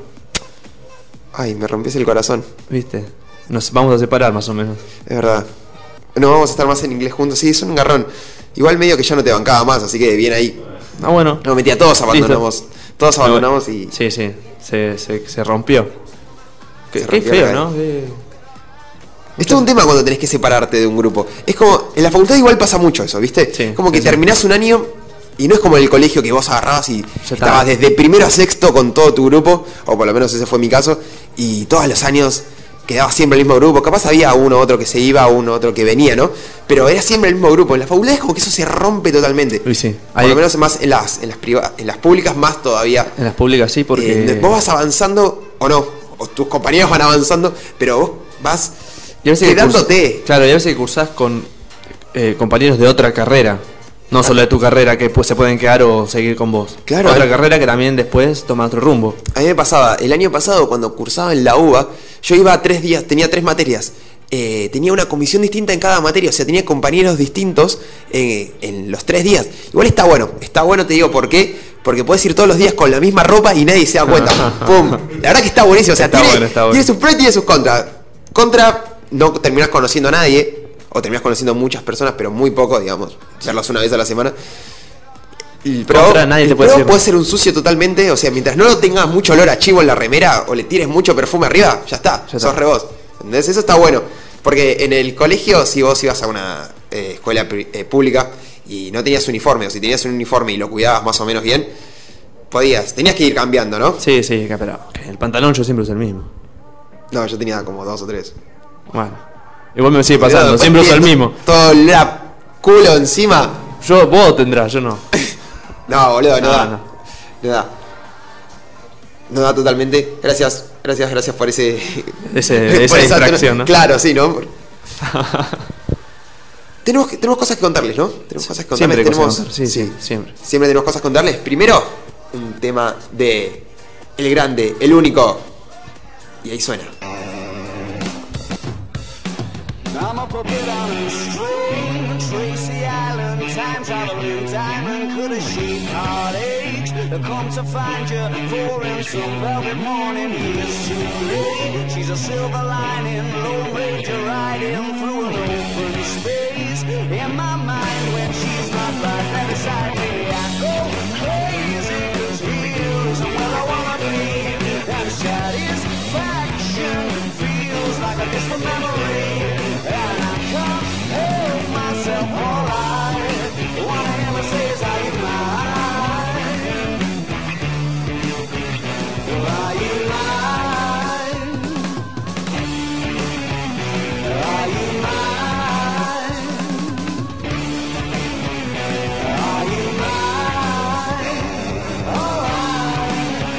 Ay, me rompes el corazón. ¿Viste? Nos vamos a separar más o menos. Es verdad. No vamos a estar más en inglés juntos. Sí, es un garrón. Igual medio que ya no te bancaba más, así que bien ahí. Ah, bueno. No, mentira, todos abandonamos. Listo. Todos abandonamos y. Sí, sí, se, se, se rompió. Qué, Se qué rompió feo, la ¿no? Qué... Esto es un tema cuando tenés que separarte de un grupo. Es como, en la facultad igual pasa mucho eso, ¿viste? Sí, como que sí, terminás un año y no es como en el colegio que vos agarrabas y está. estabas desde primero a sexto con todo tu grupo, o por lo menos ese fue mi caso, y todos los años quedabas siempre el mismo grupo. Capaz había uno otro que se iba, uno otro que venía, ¿no? Pero era siempre el mismo grupo. En la facultad es como que eso se rompe totalmente. Uy, sí. Por Hay- lo menos más en las, en las priva- en las públicas más todavía. En las públicas sí, porque... Eh, vos vas avanzando o no, o tus compañeros van avanzando, pero vos vas Y a veces que quedándote. curs- Claro, y a veces que cursás con eh, compañeros de otra carrera. No solo de tu carrera, que pues se pueden quedar o seguir con vos. Claro, Otra eh. carrera que también después toma otro rumbo. A mí me pasaba, el año pasado cuando cursaba en la U B A, yo iba a tres días, tenía tres materias. Eh, tenía una comisión distinta en cada materia, o sea, tenía compañeros distintos eh, en los tres días. Igual está bueno, está bueno, te digo por qué. Porque puedes ir todos los días con la misma ropa y nadie se da cuenta. ¡Pum! La verdad que está buenísimo, o sea, Está tiene, bueno, está bueno. tiene sus pros y tiene sus contras. Contra, no terminás conociendo a nadie, o terminás conociendo muchas personas, pero muy poco, digamos, verlos una vez a la semana. El pro, Contra, nadie el te puede pro decir. puede ser un sucio totalmente, o sea, mientras no lo tengas mucho olor a chivo en la remera o le tires mucho perfume arriba, ya está, Ya sos está. re vos. ¿Entendés? Eso está bueno. Porque en el colegio, si vos ibas a una eh, escuela pri- eh, pública y no tenías uniforme, o si tenías un uniforme y lo cuidabas más o menos bien, podías, tenías que ir cambiando, ¿no? Sí, sí, que- pero que el pantalón yo siempre uso el mismo. No, yo tenía como dos o tres. Bueno. Igual me sigue Cuidado, pasando, después siempre uso el tiene mismo. Todo el culo encima. Yo, vos tendrás, yo no. No, boludo, no, No, da. no. No da. No da totalmente. Gracias, gracias, gracias por ese. Ese- esa por distracción, ¿no? Claro, sí, ¿no? tenemos, que- tenemos cosas que contarles, ¿no? Tenemos cosas que contarles. Siempre hay cosas tenemos, que contar, sí, sí, siempre. Siempre tenemos cosas que contarles. Primero, un tema de el grande, el único. Y ahí suena. I'm a puppet on a string, Tracy Island, time traveling diamond, could have shaped heartaches. Come to find you, for in some velvet morning, here's too late. She's a silver lining, Lone Ranger riding through an open space. In my mind, when she's not right there beside me, I go crazy, 'cause here isn't where I wanna be. And satisfaction feels like a distant memory. And I can't help myself, alright. Wanna hear me say is, are you mine? Are you mine? Are you mine? Are you mine? Alright.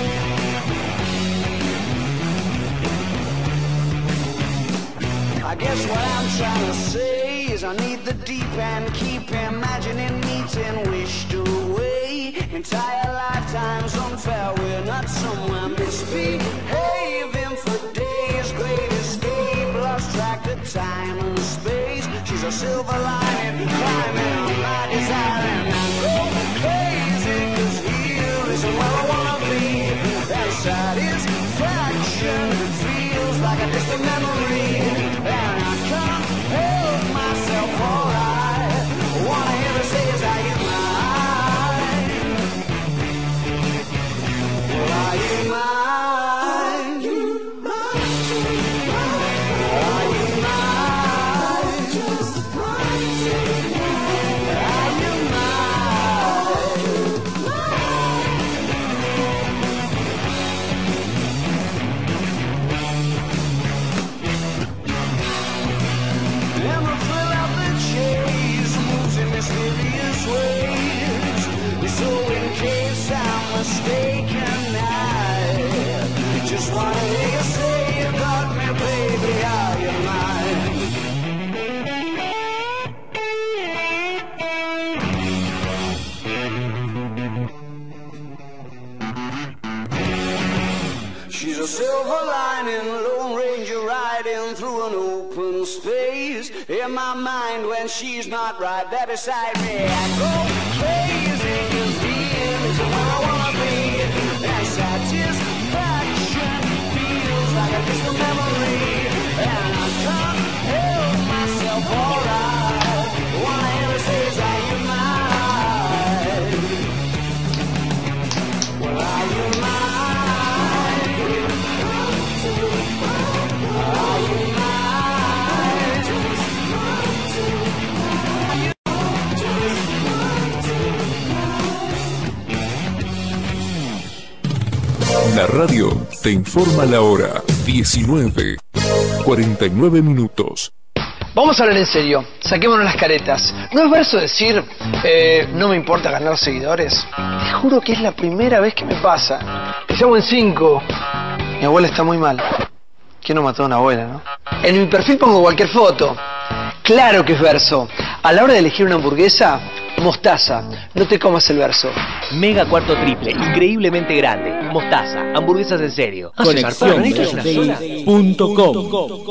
I guess what I'm trying to say is I need the deep end, keep imagining meeting wished away. Entire lifetimes unfair, we're not somewhere misbehaving for days. Great escape, lost track of time and space. She's a silver lining, climbing on my desire. And I go crazy, 'cause here isn't where I wanna be. That satisfaction feels like a distant memory. And I can't help myself, alright. Wanna hear me say is, are you mine? Well, are you mine? Are you mine? Are you And the thrill of the chase moves in mysterious ways. So in case I'm mistaken, I just wanna hear you say you got me, baby, are you mine? She's a silver lining, Lone Ranger riding through an open space. In my mind, when she's not right there beside me, I go crazy, 'cause here is where I wanna be. And satisfaction feels like a distant memory. And I can't help myself, alright. Wanna hear me say, is, are you mine? radio te informa la hora diecinueve, cuarenta y nueve minutos. Vamos a hablar en serio, saquémonos las caretas. ¿No es verso decir, eh, no me importa ganar seguidores? Te juro que es la primera vez que me pasa. Empezamos en cinco. Mi abuela está muy mal. ¿Quién no mató a una abuela, no? En mi perfil pongo cualquier foto. Claro que es verso. A la hora de elegir una hamburguesa, mostaza. No te comas el verso. Mega cuarto triple, increíblemente grande. Mostaza, hamburguesas en serio. Conexión punto com.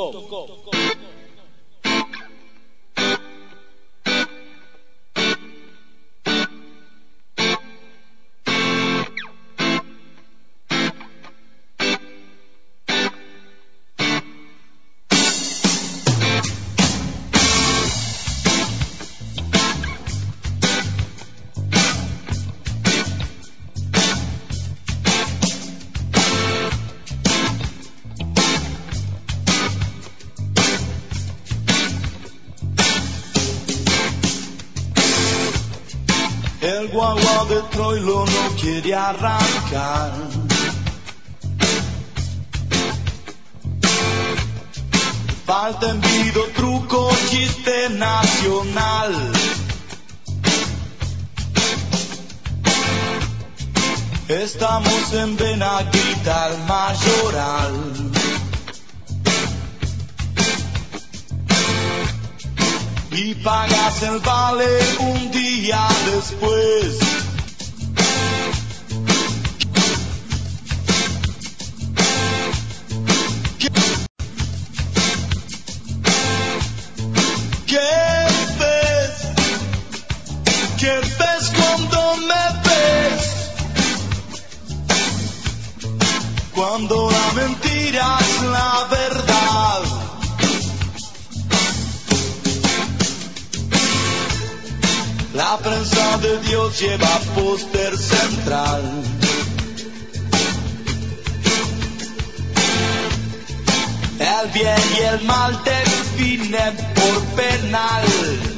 El guagua de Troilo no quiere arrancar. Falta envido, truco, chiste nacional. Estamos en Benaguita, el Mayoral. Y pagas el vale un día después. ¿Qué, qué ves? ¿Qué ves cuando me ves? Cuando la mentira es la verdad. La prensa de Dios lleva póster central. El bien y el mal definen por penal.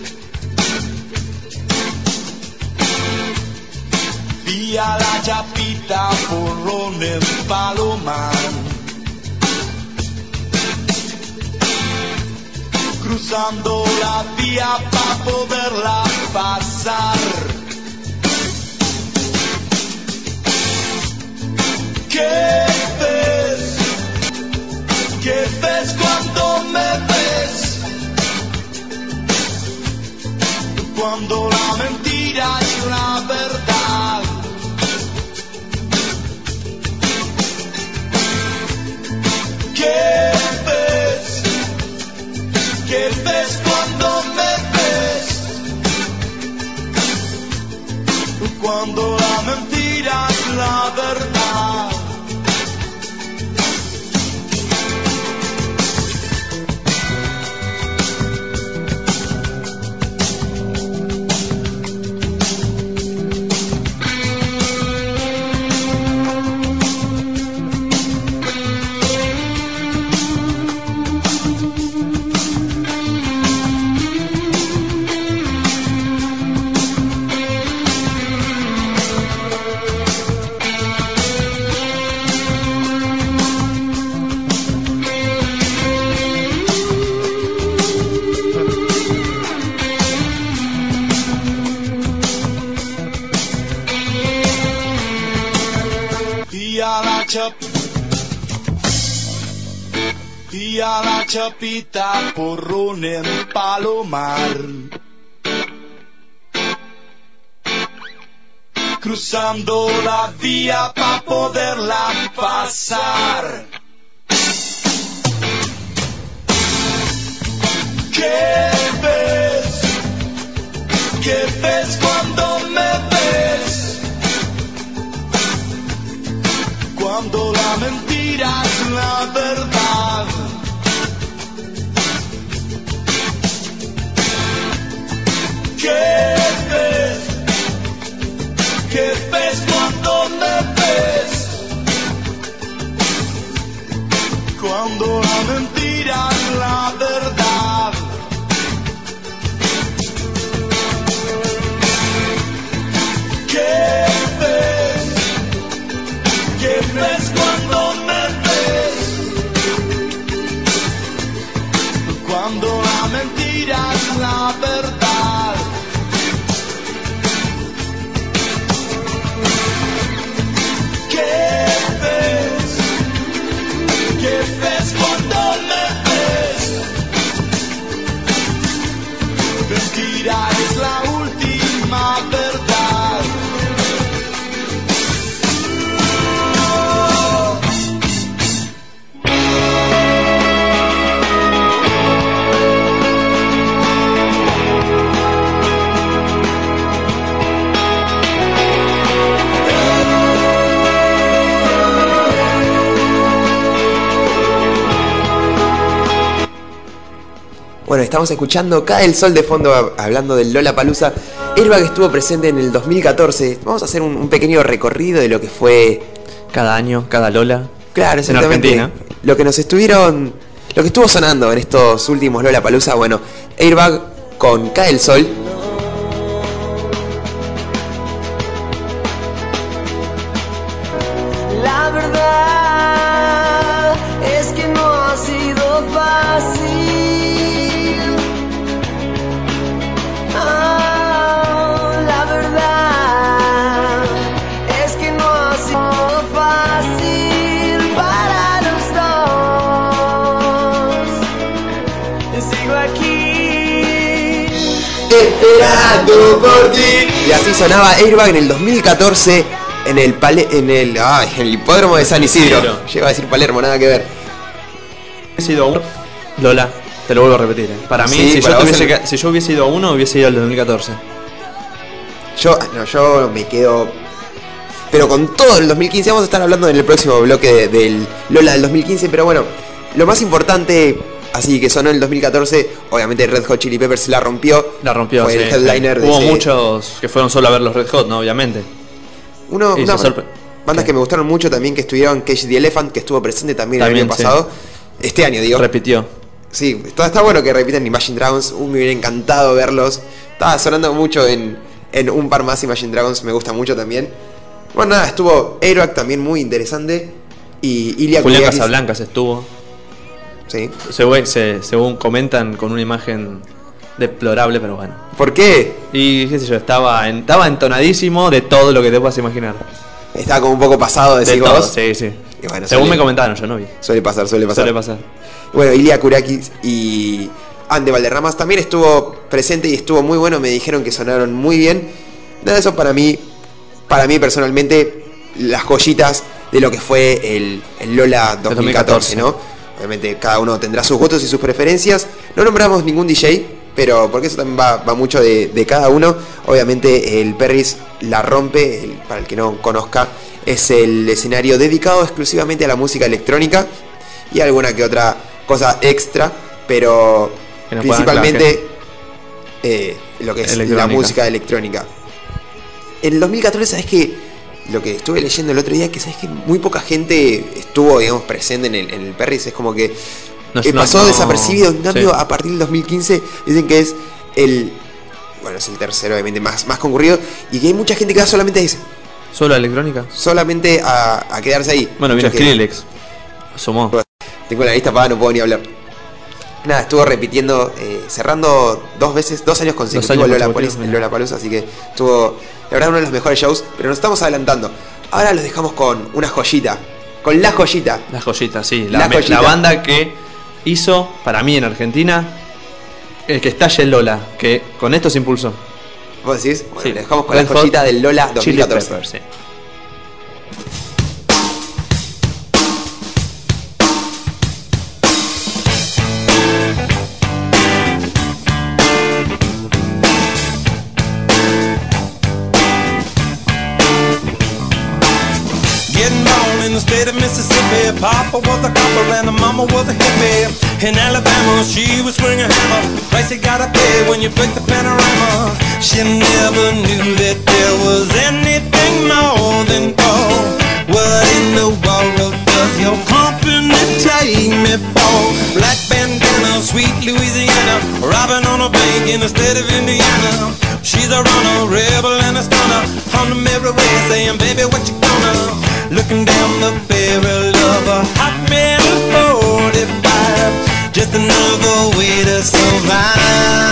Vía la Chapita, Porrón en Palomar. Cruzando la vía para poderla pasar. ¿Qué ves? ¿Qué ves cuando me ves? Cuando la mentira es la verdad. ¿Qué ves? ¿Qué ves cuando me ves? Cuando la mentira es la verdad. Y a la Chapita, Porrón en Palomar. Cruzando la vía para poderla pasar. ¿Qué ves? ¿Qué ves cuando me ves? Cuando la mentira es la verdad. ¿Qué ves? ¿Qué ves cuando me ves? Cuando la mentira es la verdad. ¿Qué ves? ¿Qué ves cuando dirás la verdad. ¿Qué ves? ¿Qué ves cuando me ves? Mentira es la última verdad. Bueno, estamos escuchando Cae el Sol de fondo hablando del Lollapalooza. Airbag estuvo presente en el dos mil catorce. Vamos a hacer un, un pequeño recorrido de lo que fue cada año, cada Lola. Claro, exactamente. En Argentina. Lo que nos estuvieron, lo que estuvo sonando en estos últimos Lollapalooza. Bueno, Airbag con Cae el Sol. La verdad es que no ha sido fácil. Ah, la verdad es que no ha sido fácil para los dos. Sigo aquí esperando por ti. Y así sonaba Airbag en el dos mil catorce. En el pale, en el, ay, en el hipódromo de San Isidro. Llega a decir Palermo, nada que ver. He sido uno. Lola, te lo vuelvo a repetir. ¿eh? Para mí, Sí, si, para yo vos tuviese el- que- si yo hubiese ido a uno, hubiese ido al dos mil catorce. Yo, no, yo me quedo. Pero con todo el dos mil quince, vamos a estar hablando en el próximo bloque de- del Lola del dos mil quince. Pero bueno, lo más importante, así que sonó en el dos mil catorce, obviamente Red Hot Chili Peppers la rompió. La rompió, Fue sí, el headliner sí. de Hubo ese- muchos que fueron solo a ver los Red Hot, ¿no? Obviamente. Uno, Y una, se sorpre- bandas que me gustaron mucho también, que estuvieron Cage the Elephant, que estuvo presente también, También, el año sí. pasado. Este año, digo. Repitió. Sí, está, está bueno que repiten Imagine Dragons. Uh, me hubiera encantado verlos. Estaba sonando mucho en, en un par más Imagine Dragons, me gusta mucho también. Bueno, nada, estuvo Airbag también muy interesante. Y Ilya Julián Kuriakis- Casablancas estuvo. Sí. Según, se- según comentan, con una imagen deplorable, pero bueno. ¿Por qué? Y qué sé yo, estaba, en- estaba entonadísimo de todo lo que te puedas imaginar. Estaba como un poco pasado, decís De todo, vos. sí, sí. Y bueno, Según suele- me comentaron, yo no vi. Suele pasar, suele pasar. Suele pasar. Bueno, Ilya Kuriakis y Ande Valderramas también estuvo presente y estuvo muy bueno. Me dijeron que sonaron muy bien. Nada de eso para mí, para mí personalmente, las joyitas de lo que fue el, el Lola dos mil catorce, ¿no? Obviamente cada uno tendrá sus gustos y sus preferencias. No nombramos ningún D J, pero porque eso también va, va mucho de, de cada uno. Obviamente el Perris la rompe, el- para el que no conozca, es el escenario dedicado exclusivamente a la música electrónica y alguna que otra cosa extra, pero Que nos puedan principalmente eh, lo que es la Electrónica. música electrónica. En el dos mil catorce, ¿sabes qué? Lo que estuve leyendo el otro día, que sabes que muy poca gente estuvo, digamos, presente en el, en el Perris. Es como que No, eh, no, pasó no, desapercibido. En cambio, sí. a partir del dos mil quince dicen que es el, bueno, es el tercero, obviamente, más, más concurrido. Y que hay mucha gente que va solamente a ese. ¿Solo a electrónica? Solamente a, a quedarse ahí. Bueno, vino Mucha gente. Skrillex. Sumó. Tengo la lista pagada, no puedo ni hablar. Nada, estuvo repitiendo, eh, cerrando dos veces, dos años consecutivos años Lollapalooza, consecutivos, el mira. Lollapalooza, así que estuvo, la verdad, uno de los mejores shows, pero nos estamos adelantando. Ahora los dejamos con una joyita, con la joyita. La joyita, sí. La, La me- joyita. la banda que hizo, para mí en Argentina, el que estalle el Lola, que con esto se impulsó. ¿Vos decís? Bueno, Sí. le dejamos con Red la Hot joyita del Lola dos mil Chili catorce. Peppers, sí. Getting born in the state of Mississippi. Papa was a copper and the mama was a hippie. In Alabama, she was swinging a hammer. Price you gotta pay when you break the panorama. She never knew that there was anything more than gold. What in the world does your company take me for? Black bandana, sweet Louisiana, robbing on a bank in the state of Indiana. She's a runner, rebel and a stunner. On the mirror way saying, baby, what you gonna? Looking down the barrel of a hot metal forty-five. Just another way to survive.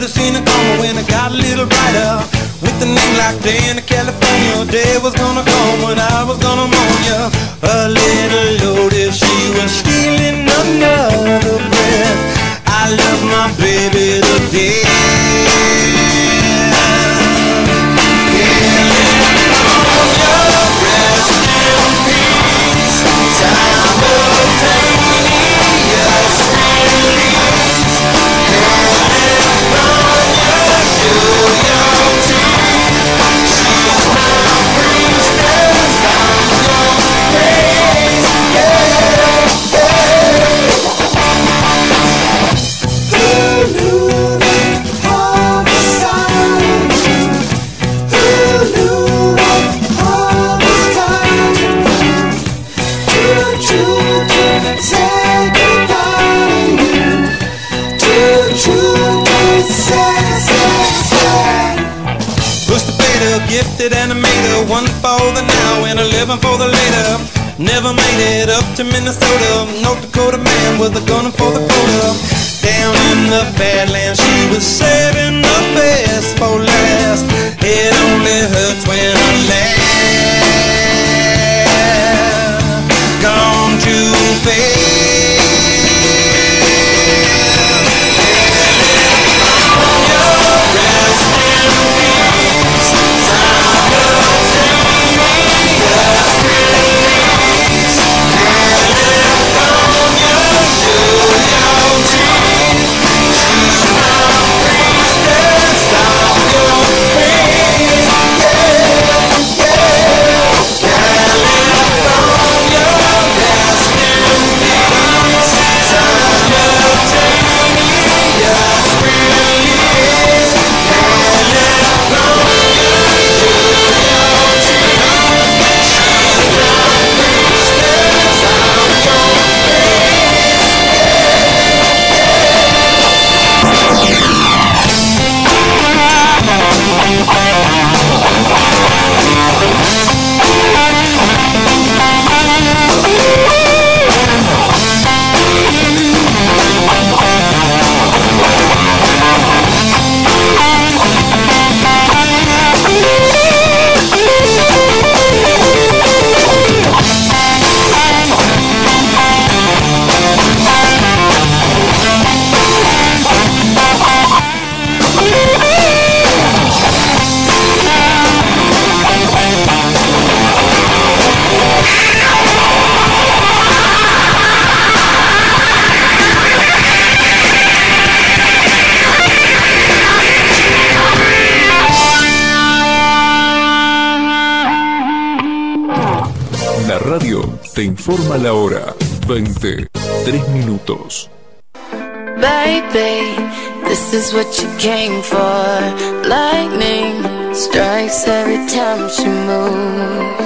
have seen it coming when it got a little brighter. With a name like Diana California, day was gonna come when I was gonna moan ya. A little loaded, she was stealing another breath. I love my baby to death. Gifted animator, one for the now and eleven for the later. Never made it up to Minnesota. North Dakota man with a gun for the quota. Down in the Badlands, she was saving the best for last. It only hurts when I laugh. Gone too fast. Te informa la hora, veinte, tres minutos. Baby, this is what you came for. Lightning strikes every time she moves,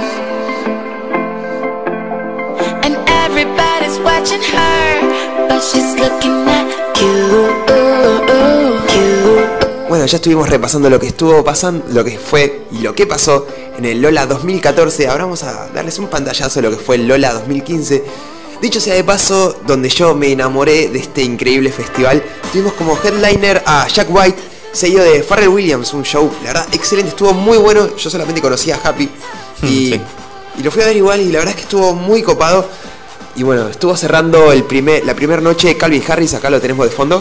and everybody's watching her, but she's looking at you, you. Bueno, ya estuvimos repasando lo que estuvo pasando, lo que fue y lo que pasó en el Lola dos mil catorce. Ahora vamos a darles un pantallazo de lo que fue el Lola dos mil quince. Dicho sea de paso, donde yo me enamoré de este increíble festival. Tuvimos como headliner a Jack White, seguido de Pharrell Williams, un show, la verdad, excelente, estuvo muy bueno. Yo solamente conocía a Happy y, sí. y lo fui a ver igual y la verdad es que estuvo muy copado. Y bueno, estuvo cerrando el primer, la primera noche Calvin Harris, acá lo tenemos de fondo.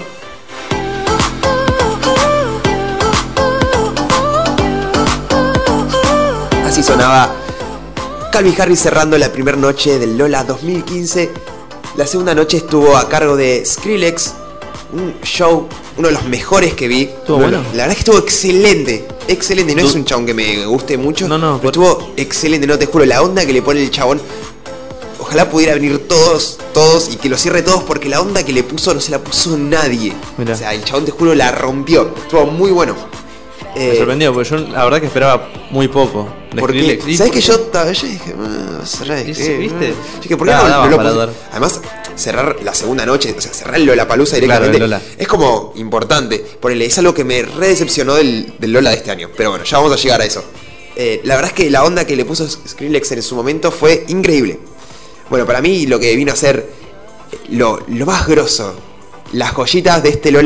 Así sonaba Calvin Harris cerrando la primera noche del Lola dos mil quince. La segunda noche estuvo a cargo de Skrillex, un show, uno de los mejores que vi. ¿Estuvo bueno? La verdad es que estuvo excelente, excelente. No ¿Tú? es un chabón que me guste mucho, no, no, pero estuvo excelente, no te juro, la onda que le pone el chabón. Ojalá pudiera venir todos, todos y que lo cierre todos, porque la onda que le puso no se la puso nadie. Mirá. O sea, el chabón, te juro, la rompió. Estuvo muy bueno. Me eh, sorprendió, porque yo la verdad que esperaba muy poco de porque, Skrillex. ¿Sabes que yo, yo dije, ah, cerrar ¿Viste? ¿Viste? Dije, ¿por qué no, no, no lo puse? Además, cerrar la segunda noche, o sea, cerrar el Lollapalooza directamente, claro, Lola. Es como importante. Ponele, es algo que me re decepcionó del, del Lola de este año. Pero bueno, ya vamos a llegar a eso. Eh, la verdad es que la onda que le puso Skrillex en su momento fue increíble. Bueno, para mí lo que vino a ser lo, lo más grosso, las joyitas de este Lola,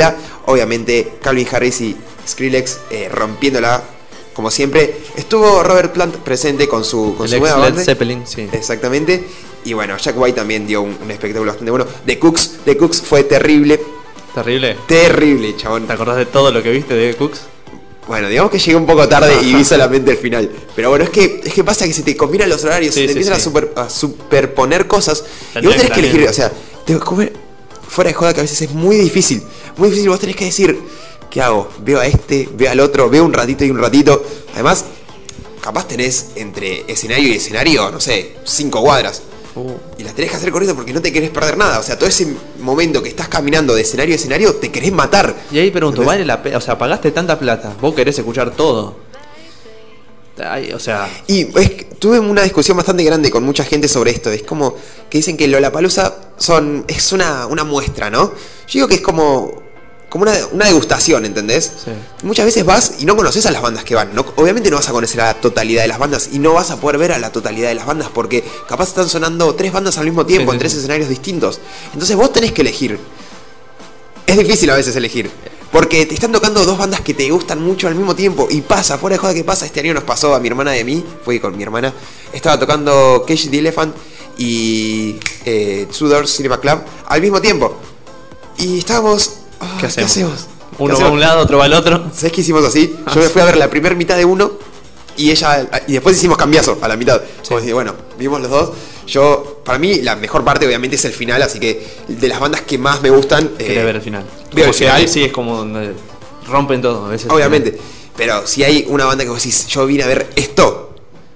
obviamente Calvin Harris y Skrillex eh, rompiéndola como siempre. Estuvo Robert Plant presente con su, con El su ex nueva Led banda. Zeppelin, sí. Exactamente. Y bueno, Jack White también dio un, un espectáculo bastante bueno. The Cooks, The Cooks fue terrible. Terrible. Terrible, chabón. ¿Te acordás de todo lo que viste de Cooks? Bueno, digamos que llegué un poco tarde y vi solamente el final. Pero bueno, es que es que pasa que se te combinan los horarios, Sí, se te sí, empiezan sí. A, super, a superponer cosas. La y vos tenés tenés que elegir, también. o sea, te, como, fuera de joda que a veces es muy difícil. Muy difícil, vos tenés que decir, ¿qué hago? Veo a este, veo al otro, veo un ratito y un ratito. Además, capaz tenés entre escenario y escenario, no sé, cinco cuadras. Uh. Y las tenés que hacer corriendo porque no te querés perder nada. O sea, todo ese momento que estás caminando de escenario a escenario, te querés matar. Y ahí pregunto, ¿entendés? ¿vale la pena? O sea, pagaste tanta plata, vos querés escuchar todo. Ay, o sea, Y es que tuve una discusión bastante grande con mucha gente sobre esto. Es como que dicen que Lollapalooza son, es una, una muestra, ¿no? Yo digo que es como, como una, una degustación, ¿entendés? sí. Muchas veces vas y no conoces a las bandas que van. No, obviamente no vas a conocer a la totalidad de las bandas y no vas a poder ver a la totalidad de las bandas porque capaz están sonando tres bandas al mismo tiempo Sí, sí, en tres sí. escenarios distintos. Entonces vos tenés que elegir. Es difícil a veces elegir. Porque te están tocando dos bandas que te gustan mucho al mismo tiempo. Y pasa, fuera de joda que pasa. Este año nos pasó a mi hermana y a mí. Fui con mi hermana. Estaba tocando Cage the Elephant y eh, Two Doors Cinema Club al mismo tiempo. Y estábamos... ah, ¿Qué hacemos? ¿Qué hacemos? Uno ¿Qué va a hacemos? un lado, otro va al otro. ¿Sabes qué hicimos así? Ah, Yo me sí. fui a ver la primera mitad de uno y ella y después hicimos cambiazo a la mitad. Como decir, bueno, vimos los dos. Yo, para mí, la mejor parte obviamente es el final, así que de las bandas que más me gustan. Querés eh, ver el final. Veo el Porque final. ahí sí es como donde rompen todo a veces. Obviamente. Pero si hay una banda que vos decís, yo vine a ver esto,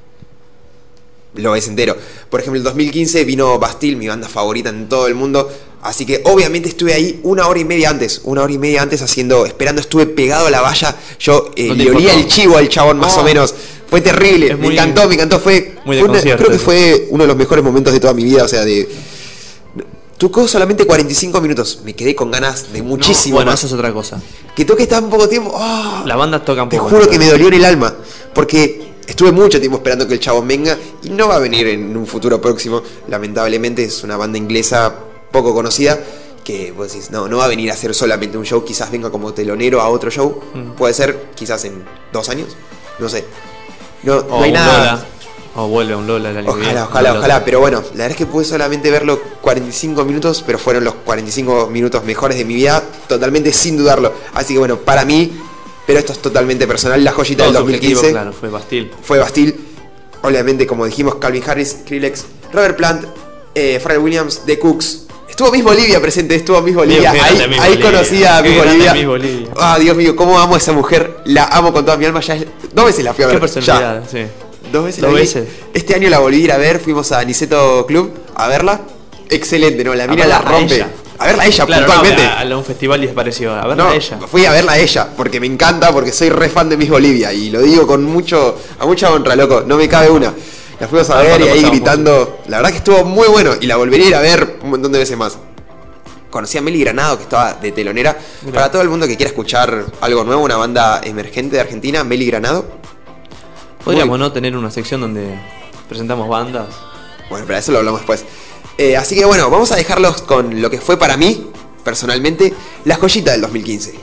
lo ves entero. Por ejemplo, el dos mil quince vino Bastille, mi banda favorita en todo el mundo. Así que obviamente estuve ahí una hora y media antes. Una hora y media antes haciendo, esperando, estuve pegado a la valla. Yo eh, ¿No te le olía importó? el chivo al chabón más Oh. o menos. Fue terrible, Es me muy- encantó, me encantó. Fue, muy de fue una- concierto creo que eso. fue uno de los mejores momentos de toda mi vida. O sea, de... Tocó solamente cuarenta y cinco minutos. Me quedé con ganas de muchísimo Bueno, más. eso es otra cosa. Que toque tan poco tiempo. ¡ah! Las bandas tocan Te poco. juro que me dolió en el alma, porque estuve mucho tiempo esperando que el chabón venga y no va a venir en un futuro próximo. Lamentablemente es una banda inglesa poco conocida que vos decís, no, no va a venir a hacer solamente un show, quizás venga como telonero a otro show. Mm. Puede ser, quizás en dos años, no sé. No, O no hay un nada. Lola. O vuelve un Lola el año que viene. Ojalá, ojalá, No, ojalá, pero bueno, la verdad es que pude solamente verlo cuarenta y cinco minutos, pero fueron los cuarenta y cinco minutos mejores de mi vida, totalmente sin dudarlo. Así que bueno, para mí, pero esto es totalmente personal, la joyita todo del dos mil subjetivo, quince claro, fue Bastille. fue Bastille. Obviamente, como dijimos, Calvin Harris, Skrillex, Robert Plant, eh, Pharrell Williams, The Cooks. Estuvo Miss Bolivia presente, estuvo Miss Bolivia. Qué Ahí, grande Miss ahí Bolivia, conocí a qué Miss grande Bolivia. Miss Bolivia. Ah, Dios mío, cómo amo a esa mujer. La amo con toda mi alma. Ya es- dos veces la fui a ver. Qué personalidad, ya. sí. Dos veces Dos la vi. veces. Este año la volví a ir a ver, fuimos a Niceto Club a verla. Excelente, ¿no? La mina verla la a rompe. ella. A verla a ella, Claro, puntualmente. no, a, a un festival y desapareció. A verla No, a ella. fui a verla a ella, porque me encanta, porque soy re fan de Miss Bolivia. Y lo digo con mucho, a mucha honra, loco. No me cabe una. La fuimos a Ah, ver cuando y ahí pasamos gritando. La verdad que estuvo muy bueno y la volvería a ir a ver un montón de veces más. Conocí a Meli Granado, que estaba de telonera. Mirá. Para todo el mundo que quiera escuchar algo nuevo, una banda emergente de Argentina, Meli Granado. Podríamos no tener una sección donde presentamos bandas. Bueno, para eso lo hablamos después. Eh, así que bueno, vamos a dejarlos con lo que fue para mí, personalmente, la joyita del dos mil quince.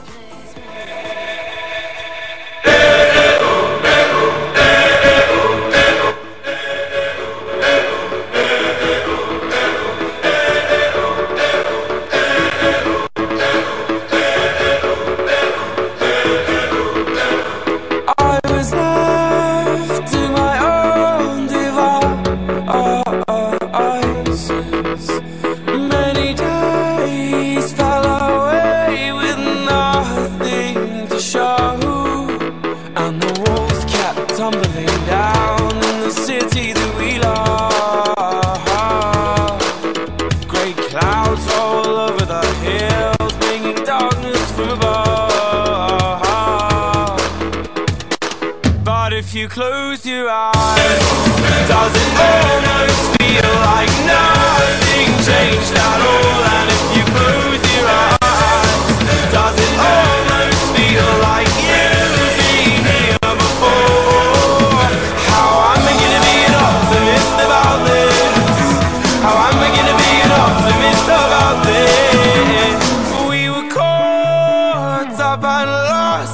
I was left to my own devices. Many days fell away with nothing to show, and the walls kept tumbling down in the city that we love. Great clouds all over the hills, bringing darkness from above. But if you close your eyes, does it almost feel like nothing changed at all? And if you close your eyes, does it almost feel like you've been here before? How am I gonna be an optimist about this? How am I gonna be an optimist about this? We were caught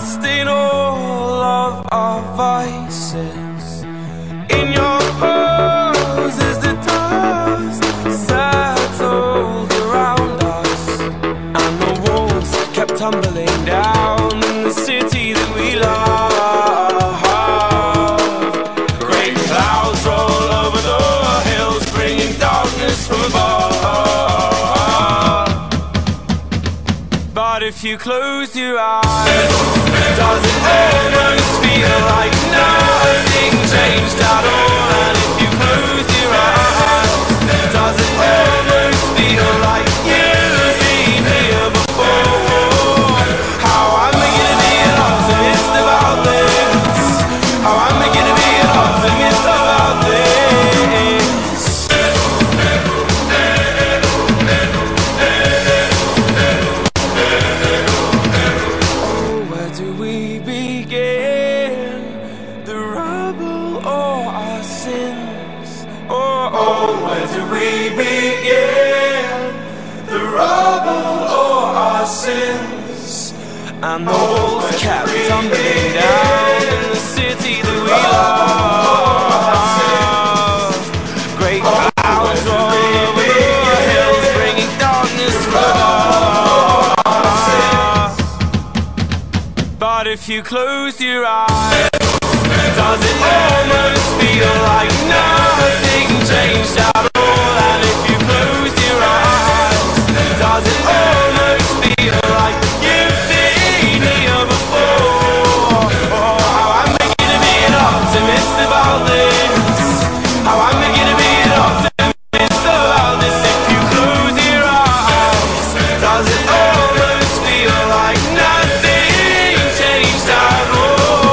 lost in all of our vices. In your pose is the dust settled around us, and the walls kept tumbling down in the city that we love. Great clouds roll over the hills, bringing darkness from above. But if you close your eyes, does it almost feel like nothing changed at all? And if you close your eyes, does it almost feel like you've been here before? How am I gonna be an optimist about this? How am I gonna be an optimist about this? And the walls kept tumbling down in the city that we love. Great clouds roll over the hills, bringing darkness from above. But if you close your eyes, does it almost feel like nothing changed at all? And if you close your eyes, does it almost feel like you've been here before? Oh, how am I gonna be an optimist about this? How am I gonna be an optimist about this? If you close your eyes, does it almost feel like nothing changed at all?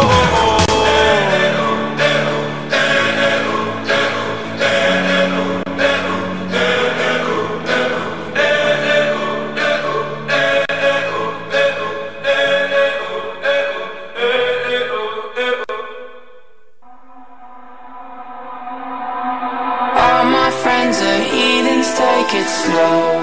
All my friends are heathens, take it slow.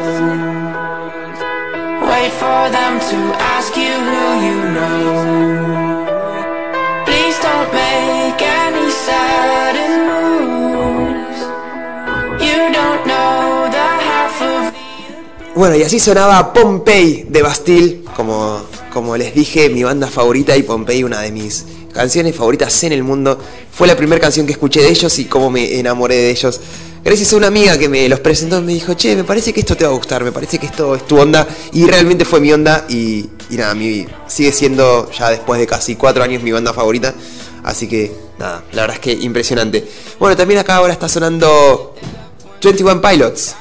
Wait for them to ask you who you know. Please don't make any sudden moves. You don't know the half of. Bueno, y así sonaba Pompeii de Bastille, como, como les dije, mi banda favorita, y Pompeii, una de mis canciones favoritas en el mundo. Fue la primera canción que escuché de ellos y cómo me enamoré de ellos. Gracias a una amiga que me los presentó, me dijo, che, me parece que esto te va a gustar, me parece que esto es tu onda. Y realmente fue mi onda y, y nada, mi, sigue siendo ya después de casi cuatro años mi banda favorita. Así que nada, la verdad es que impresionante. Bueno, también acá ahora está sonando veintiuno Pilots.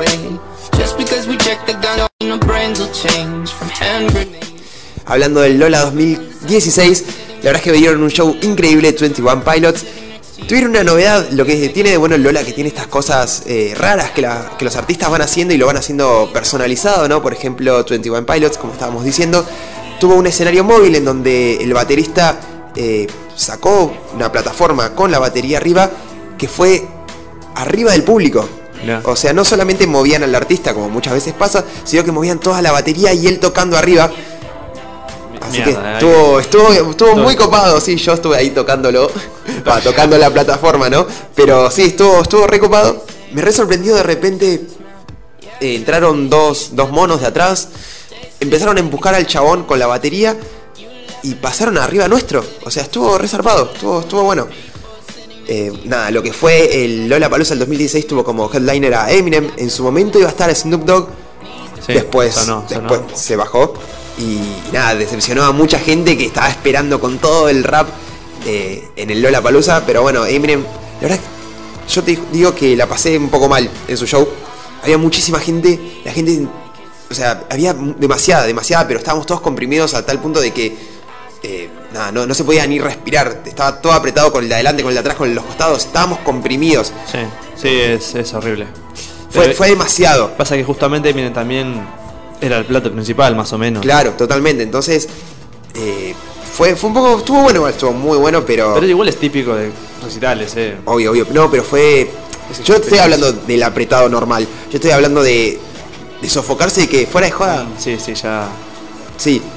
Hablando del Lola dos mil dieciséis, la verdad es que me dieron un show increíble, veintiuno Pilots. Tuvieron una novedad, lo que tiene de bueno el Lola, que tiene estas cosas eh, raras que, la, que los artistas van haciendo y lo van haciendo personalizado, ¿no? Por ejemplo, veintiuno Pilots, como estábamos diciendo, tuvo un escenario móvil en donde el baterista eh, sacó una plataforma con la batería arriba, que fue arriba del público. No. O sea, no solamente movían al artista, como muchas veces pasa, sino que movían toda la batería y él tocando arriba. Así Mierda, que estuvo, estuvo, estuvo muy copado, sí, yo estuve ahí tocándolo, va, tocando la plataforma, ¿no? Pero sí, estuvo, estuvo re copado. Me re sorprendió de repente, eh, entraron dos, dos monos de atrás, empezaron a empujar al chabón con la batería y pasaron arriba nuestro. O sea, estuvo re zarpado, estuvo, estuvo bueno. Eh, nada, lo que fue el Lollapalooza del dos mil dieciséis tuvo como headliner a Eminem. En su momento iba a estar Snoop Dogg, sí, después, sonó, después sonó. se bajó. Y nada, decepcionó a mucha gente que estaba esperando con todo el rap eh, en el Lollapalooza. Pero bueno, Eminem, la verdad, yo te digo que la pasé un poco mal en su show. Había muchísima gente, la gente, o sea, había demasiada, demasiada, pero estábamos todos comprimidos a tal punto de que eh, nada, no, no se podía ni respirar. Estaba todo apretado con el de adelante, con el de atrás, con los costados. Estábamos comprimidos. Sí, sí, es, es horrible. Fue, fue demasiado. Pasa que justamente Eminem también era el plato principal, más o menos. Claro, totalmente. Entonces, eh, fue, fue un poco, estuvo bueno igual, estuvo muy bueno, pero... Pero igual es típico de recitales, eh. Obvio, obvio. No, pero fue... Yo estoy hablando del apretado normal. Yo estoy hablando de, de sofocarse y que fuera de joda. Sí, sí, ya... Sí,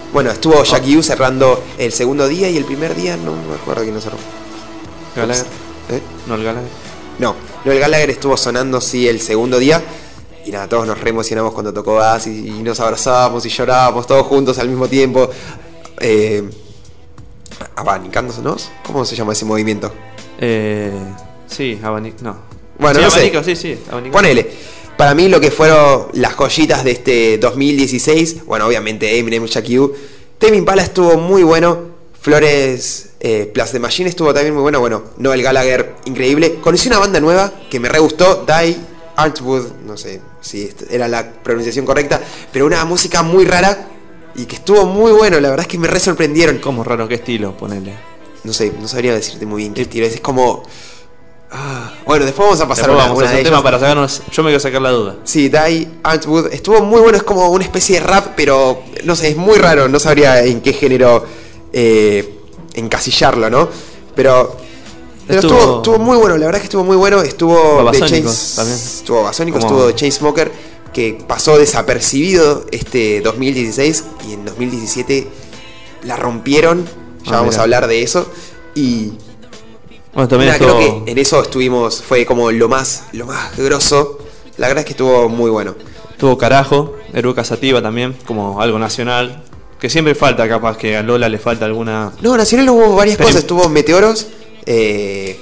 Bueno, estuvo Jack U cerrando el segundo día y el primer día no me acuerdo quién lo cerró. Gallagher. ¿Eh? No, el Gallagher. No, no, el Gallagher estuvo sonando sí el segundo día. Y nada, todos nos re emocionamos cuando tocó Bass y, y nos abrazábamos y llorábamos todos juntos al mismo tiempo. Eh, abanicándonos, ¿cómo se llama ese movimiento? Eh, sí, abanico, no. Bueno, sí, no abanico, sé. sí, sí, abanico. Ponele. Para mí lo que fueron las joyitas de este dos mil dieciséis, bueno, obviamente Eminem, Jack U. Tame Impala estuvo muy bueno. Flores eh, Plus The Machine estuvo también muy bueno. Bueno, Noel Gallagher, increíble. Conocí una banda nueva que me re gustó, Die Artwood, no sé si era la pronunciación correcta, pero una música muy rara y que estuvo muy bueno. La verdad es que me re sorprendieron. ¿Cómo raro? ¿Qué estilo? Ponele. No sé, no sabría decirte muy bien qué estilo es. Es como... Ah, bueno, después vamos a pasar después una, vamos una a de hacer tema ellas. para sacarnos. Yo me quiero sacar la duda. Sí, Die Artwood estuvo muy bueno. Es como una especie de rap, pero no sé, es muy raro. No sabría en qué género eh, encasillarlo, ¿no? Pero, pero Estuvo- estuvo, estuvo muy bueno. La verdad es que estuvo muy bueno. Estuvo de Babasónicos Chains, también. estuvo Babasónicos, Como- estuvo de Chainsmoker, que pasó desapercibido este dos mil dieciséis y en dos mil diecisiete la rompieron. Ya Ah, vamos mira. a hablar de eso. Y Bueno, también nada, estuvo- creo que en eso estuvimos, fue como lo más, lo más grosso. La verdad es que estuvo muy bueno. Tuvo Carajo, Eruca Sativa también, como algo nacional. Que siempre falta, capaz que a Lola le falta alguna. No, nacional hubo varias Pero- cosas. Estuvo Meteoros, eh,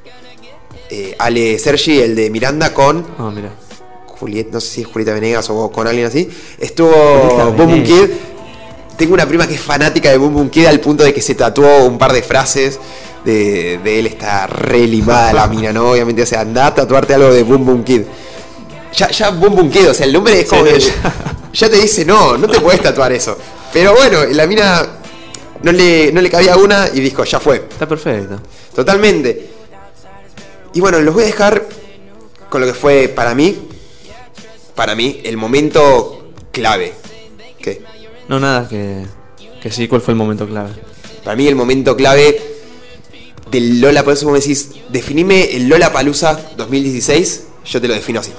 eh, Ale Sergi, el de Miranda, con Ah, mira. Juliet, no sé si es Julieta Venegas o con alguien así. Estuvo Julieta Boom Boom Venegas. Kid. Tengo una prima que es fanática de Boom Boom Kid al punto de que se tatuó un par de frases de, de él. Está re limada la mina, ¿no? Obviamente, o sea, andá a tatuarte algo de Boom Boom Kid. Ya, ya Boom Boom Kid, o sea, el nombre es como Sí, que ya. ya te dice, no, no te puedes tatuar eso. Pero bueno, la mina no le, no le cabía una y dijo, ya fue. Está perfecto. Totalmente. Y bueno, los voy a dejar con lo que fue para mí, para mí, el momento clave. ¿Qué? No, nada, que. Que sí, ¿cuál fue el momento clave? Para mí el momento clave del Lola, por eso vos me decís, definime el Lollapalooza dos mil dieciséis, yo te lo defino así.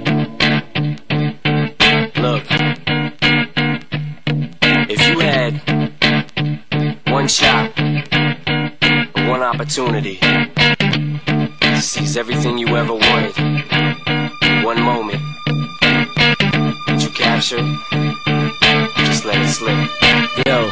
Look, if you had one shot, one opportunity to seize everything you ever wanted, one moment, would you capture it? Just let it slip. Yo.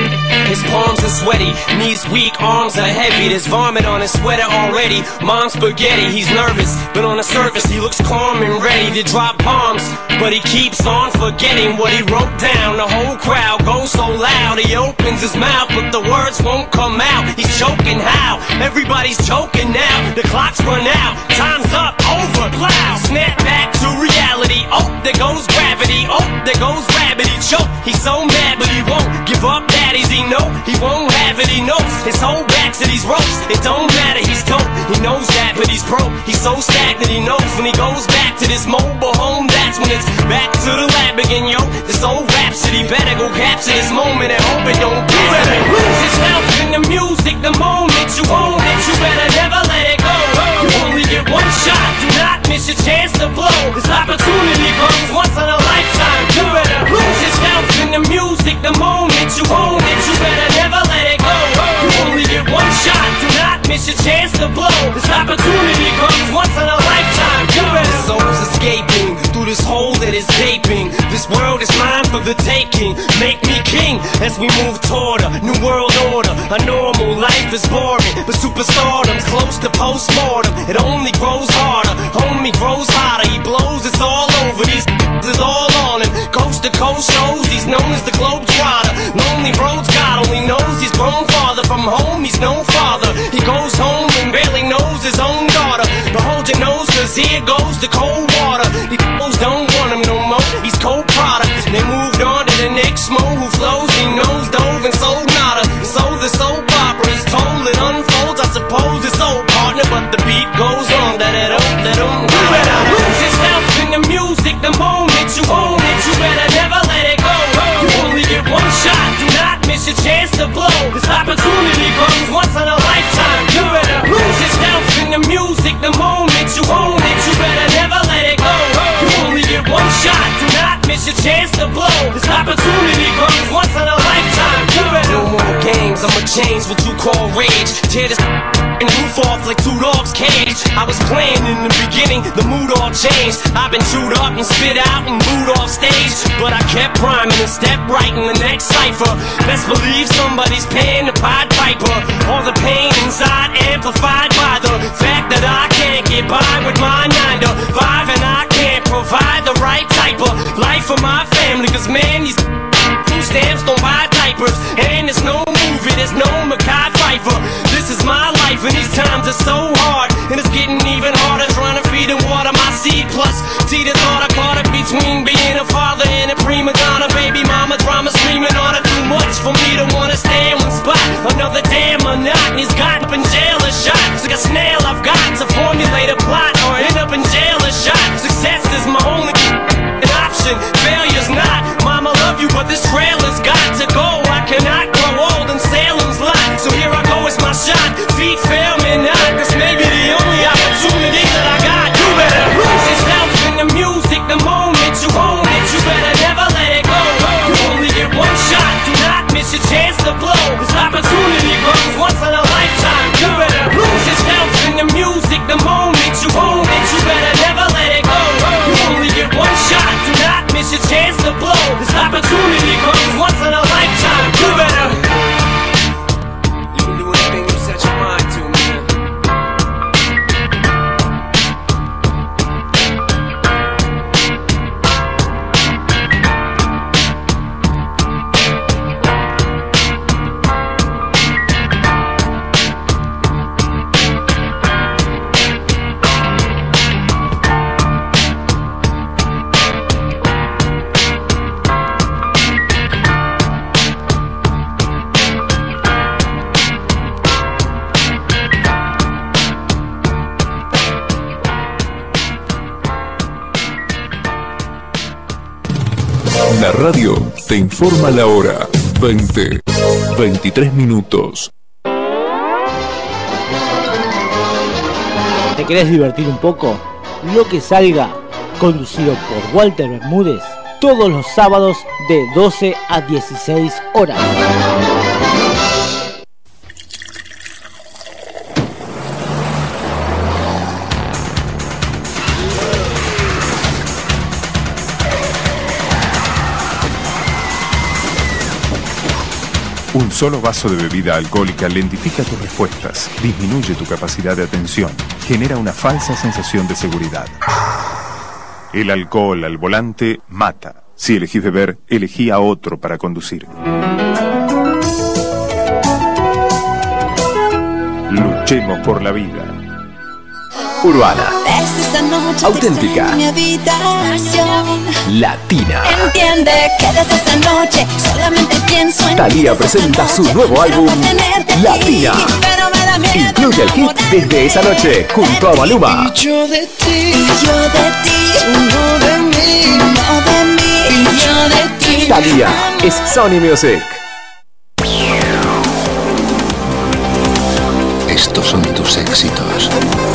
His palms are sweaty, knees weak, arms are heavy. There's vomit on his sweater already. Mom's spaghetti, he's nervous, but on the surface he looks calm and ready to drop bombs. But he keeps on forgetting what he wrote down. The whole crowd goes so loud, he opens his mouth, but the words won't come out. He's choking how? Everybody's choking now. The clock's run out, time's up, over, loud. Snap back to reality. Oh, there goes gravity. Oh, there goes rabbit. He choke. He's so mad, but he won't give up. Daddies, he know he won't have it. He knows his whole back to these ropes. It don't matter. He's dope. He knows that, but he's broke. He's so stagnant. He knows when he goes back to this mobile home. That's when it's back to the lab again, yo. This old rhapsody better go capture this moment and hope it don't pass. You better lose yourself in the music. The moment you own it, you better never let it go. You only get one shot. Do not miss your chance to blow. This opportunity comes once in a lifetime. You better lose yourself in the music. The moment you own it, you better never let it go. You only get one shot. Do not miss your chance to blow. This opportunity comes once in a lifetime. You better. The soul's escaping through this hole that is gaping. This world is mine for the taking. Make me king as we move toward a new world order. A normal life is boring, but superstardom's close to postmortem. It only grows harder, homie grows hotter. He blows, it's all over. These is all on him. Coast to coast shows, he's known as the Globetrotter. Lonely roads, God only knows he's grown farther from home. He's no father. He goes home and barely knows his own daughter. But hold your nose, cause here goes the cold water. These fools don't want him no more. He's cold product. They moved on to the next mo who flows. He knows dove and sold nada. So the soap opera is told, it unfolds. I suppose it's old partner, but the beat goes on. That it up, that um. You better lose yourself in the music. The moment you own it, you better never let it go. You only get one shot. Do not miss your chance to blow. This opportunity comes once in a lifetime. You better lose yourself in the music. The moment you own it, you better never let it go. You only get one shot. Do not miss your chance to blow. This opportunity comes once in a lifetime. I'ma change what you call rage. Tear this and roof off like two dogs' cage. I was playing in the beginning, the mood all changed. I've been chewed up and spit out and booed off stage, but I kept rhyming and stepped right in the next cipher. Best believe somebody's paying the Pied Piper. All the pain inside amplified by the fact that I can't get by with my nine to five, and I can't provide the right type of life for my family. Cause man, these food stamps don't buy diapers, and there's no movie, there's no Mackay Pfeiffer. This is my life and these times are so hard, and it's getting even harder trying to feed and water my seed. Plus, see the thought I caught it between being a father and a prima donna. Baby mama drama screaming on it, too much for me to wanna stay in one spot. Another damn monotony's got up in jail or shot. It's like a snail, I've got to formulate a plot or end up in jail or shot. Success is my only option, failure's not. Mama love you, but this trailer's got to go. I cannot grow old in Salem's lot, so here I go, it's my shot. Feet fail me not, this may be the only opportunity that I got. You better lose yourself in the music the moment you own it. You better never let it go. You only get one shot, do not miss your chance to blow. This opportunity comes once in a lifetime. You better lose yourself in the music the moment you own it. You better never let it go. You only get one shot, do not miss your chance to blow. This opportunity comes once in a lifetime. You better. You can do anything you set your mind to, man. La radio te informa la hora. veinte, veintitrés minutos. ¿Te querés divertir un poco? Lo que salga, conducido por Walter Bermúdez, todos los sábados de doce a dieciséis horas. Un solo vaso de bebida alcohólica lentifica tus respuestas, disminuye tu capacidad de atención, genera una falsa sensación de seguridad. El alcohol al volante mata. Si elegís beber, elegí a otro para conducir. Luchemos por la vida. Urbana, auténtica, latina. Entiende que desde esta noche solamente pienso en Thalía presenta su nuevo álbum Latina. Incluye el hit Desde esa noche junto a Maluma. yo de ti, yo de ti, uno de mí, uno de mí, yo de ti. Thalía es Sony Music. Estos son tus éxitos.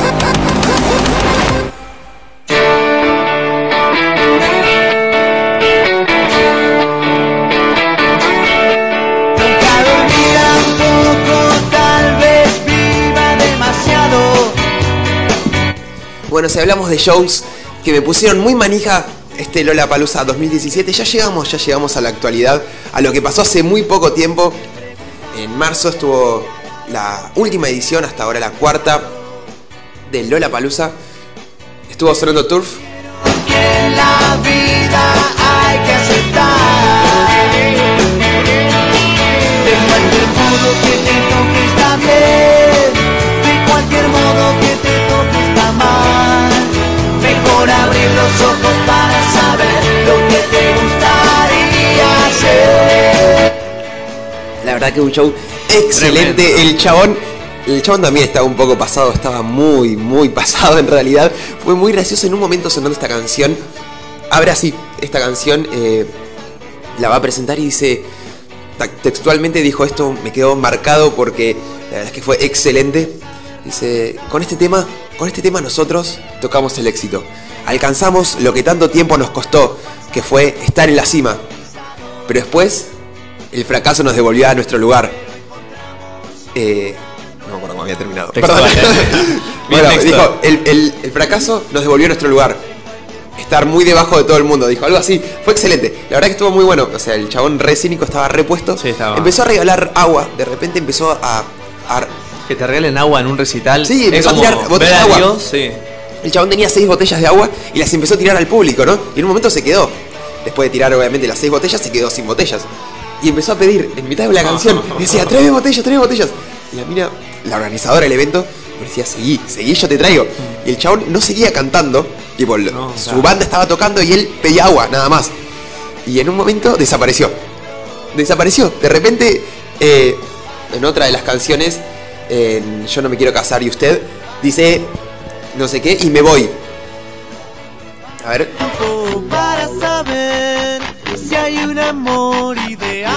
Bueno, si hablamos de shows que me pusieron muy manija este Lollapalooza dos mil diecisiete, ya llegamos, ya llegamos a la actualidad, a lo que pasó hace muy poco tiempo. En marzo estuvo la última edición, hasta ahora la cuarta, del Lollapalooza. Estuvo sonando Turf. En la vida hay que aceptar. De cualquier modo que te toque está bien, de cualquier modo que te toque está mal. Mejor abrir los ojos para saber lo que te gustaría hacer. La verdad que un show excelente. Tremendo. El chabón, el chabón también estaba un poco pasado, estaba muy, muy pasado en realidad. Fue muy gracioso en un momento sonando esta canción. Ahora sí, esta canción eh, la va a presentar y dice, textualmente dijo esto, me quedó marcado porque la verdad es que fue excelente. Dice, con este tema, con este tema nosotros tocamos el éxito. Alcanzamos lo que tanto tiempo nos costó, que fue estar en la cima. Pero después, el fracaso nos devolvió a nuestro lugar. Eh, no me acuerdo cómo había terminado. Textual, Perdón. eh. Bueno, Bien dijo, el, el, el fracaso nos devolvió a nuestro lugar. Estar muy debajo de todo el mundo, dijo algo así. Fue excelente. La verdad que estuvo muy bueno. O sea, el chabón re cínico, estaba repuesto. Sí, estaba. Empezó a regalar agua. De repente empezó a... a que te regalen agua en un recital. Sí, es empezó a como tirar botellas ver de a agua. Dios, sí. El chabón tenía seis botellas de agua y las empezó a tirar al público, ¿no? Y en un momento se quedó. Después de tirar, obviamente, las seis botellas, se quedó sin botellas. Y empezó a pedir, en mitad de la canción, decía, tráeme botellas, tráeme botellas. Y la mina, la organizadora del evento, me decía, seguí, seguí, yo te traigo. Y el chabón no seguía cantando, tipo, no, su claro. banda estaba tocando y él pedía agua, nada más. Y en un momento desapareció. Desapareció. De repente, eh, en otra de las canciones, en Yo no me quiero casar y usted, dice, no sé qué, y me voy. A ver. Para saber si hay un amor ideal.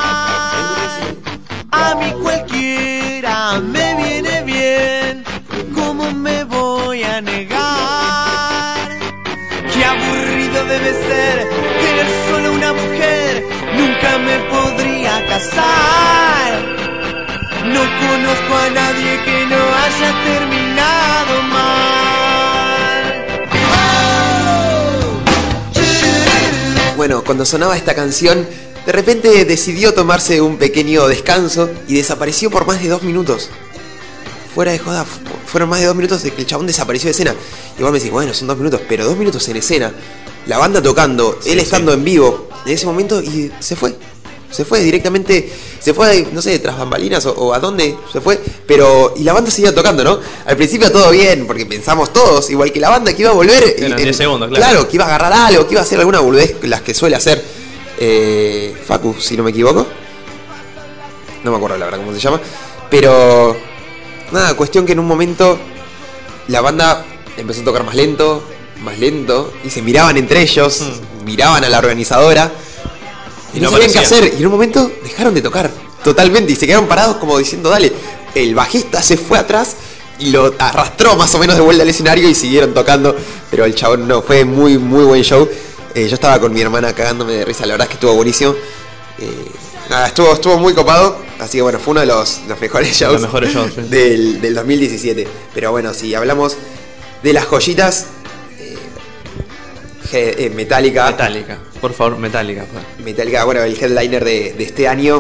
A mí cualquiera me viene bien. ¿Cómo me voy a negar? Qué aburrido debe ser tener solo una mujer. Nunca me podría casar. No conozco a nadie que no haya terminado mal. Bueno, cuando sonaba esta canción, de repente decidió tomarse un pequeño descanso y desapareció por más de dos minutos. Fuera de joda, fueron más de dos minutos de que el chabón desapareció de escena. Igual me decís, bueno, son dos minutos, pero dos minutos en escena, la banda tocando, sí, él estando sí. en vivo, en ese momento, y se fue. Se fue directamente, se fue, no sé, tras bambalinas o, o a dónde se fue, pero, y la banda seguía tocando, ¿no? Al principio todo bien, porque pensamos todos, igual que la banda, que iba a volver. En diez segundos, claro. Claro, que iba a agarrar algo, que iba a hacer alguna boludez, las que suele hacer eh, Facu, si no me equivoco. No me acuerdo la verdad cómo se llama, pero nada, cuestión que en un momento la banda empezó a tocar más lento, más lento, y se miraban entre ellos, hmm. miraban a la organizadora. Y no, no sabían qué hacer, y en un momento dejaron de tocar totalmente y se quedaron parados como diciendo, dale, el bajista se fue atrás y lo arrastró más o menos de vuelta al escenario y siguieron tocando, pero el chabón no, fue muy muy buen show. Eh, yo estaba con mi hermana cagándome de risa, la verdad es que estuvo buenísimo. Eh, nada, estuvo, estuvo muy copado, así que bueno, fue uno de los, los mejores shows, los mejores shows sí. del, del dos mil diecisiete. Pero bueno, si hablamos de las joyitas, eh, eh, Metallica. Metallica. Por favor, Metallica. Fue. Metallica, bueno, el headliner de, de este año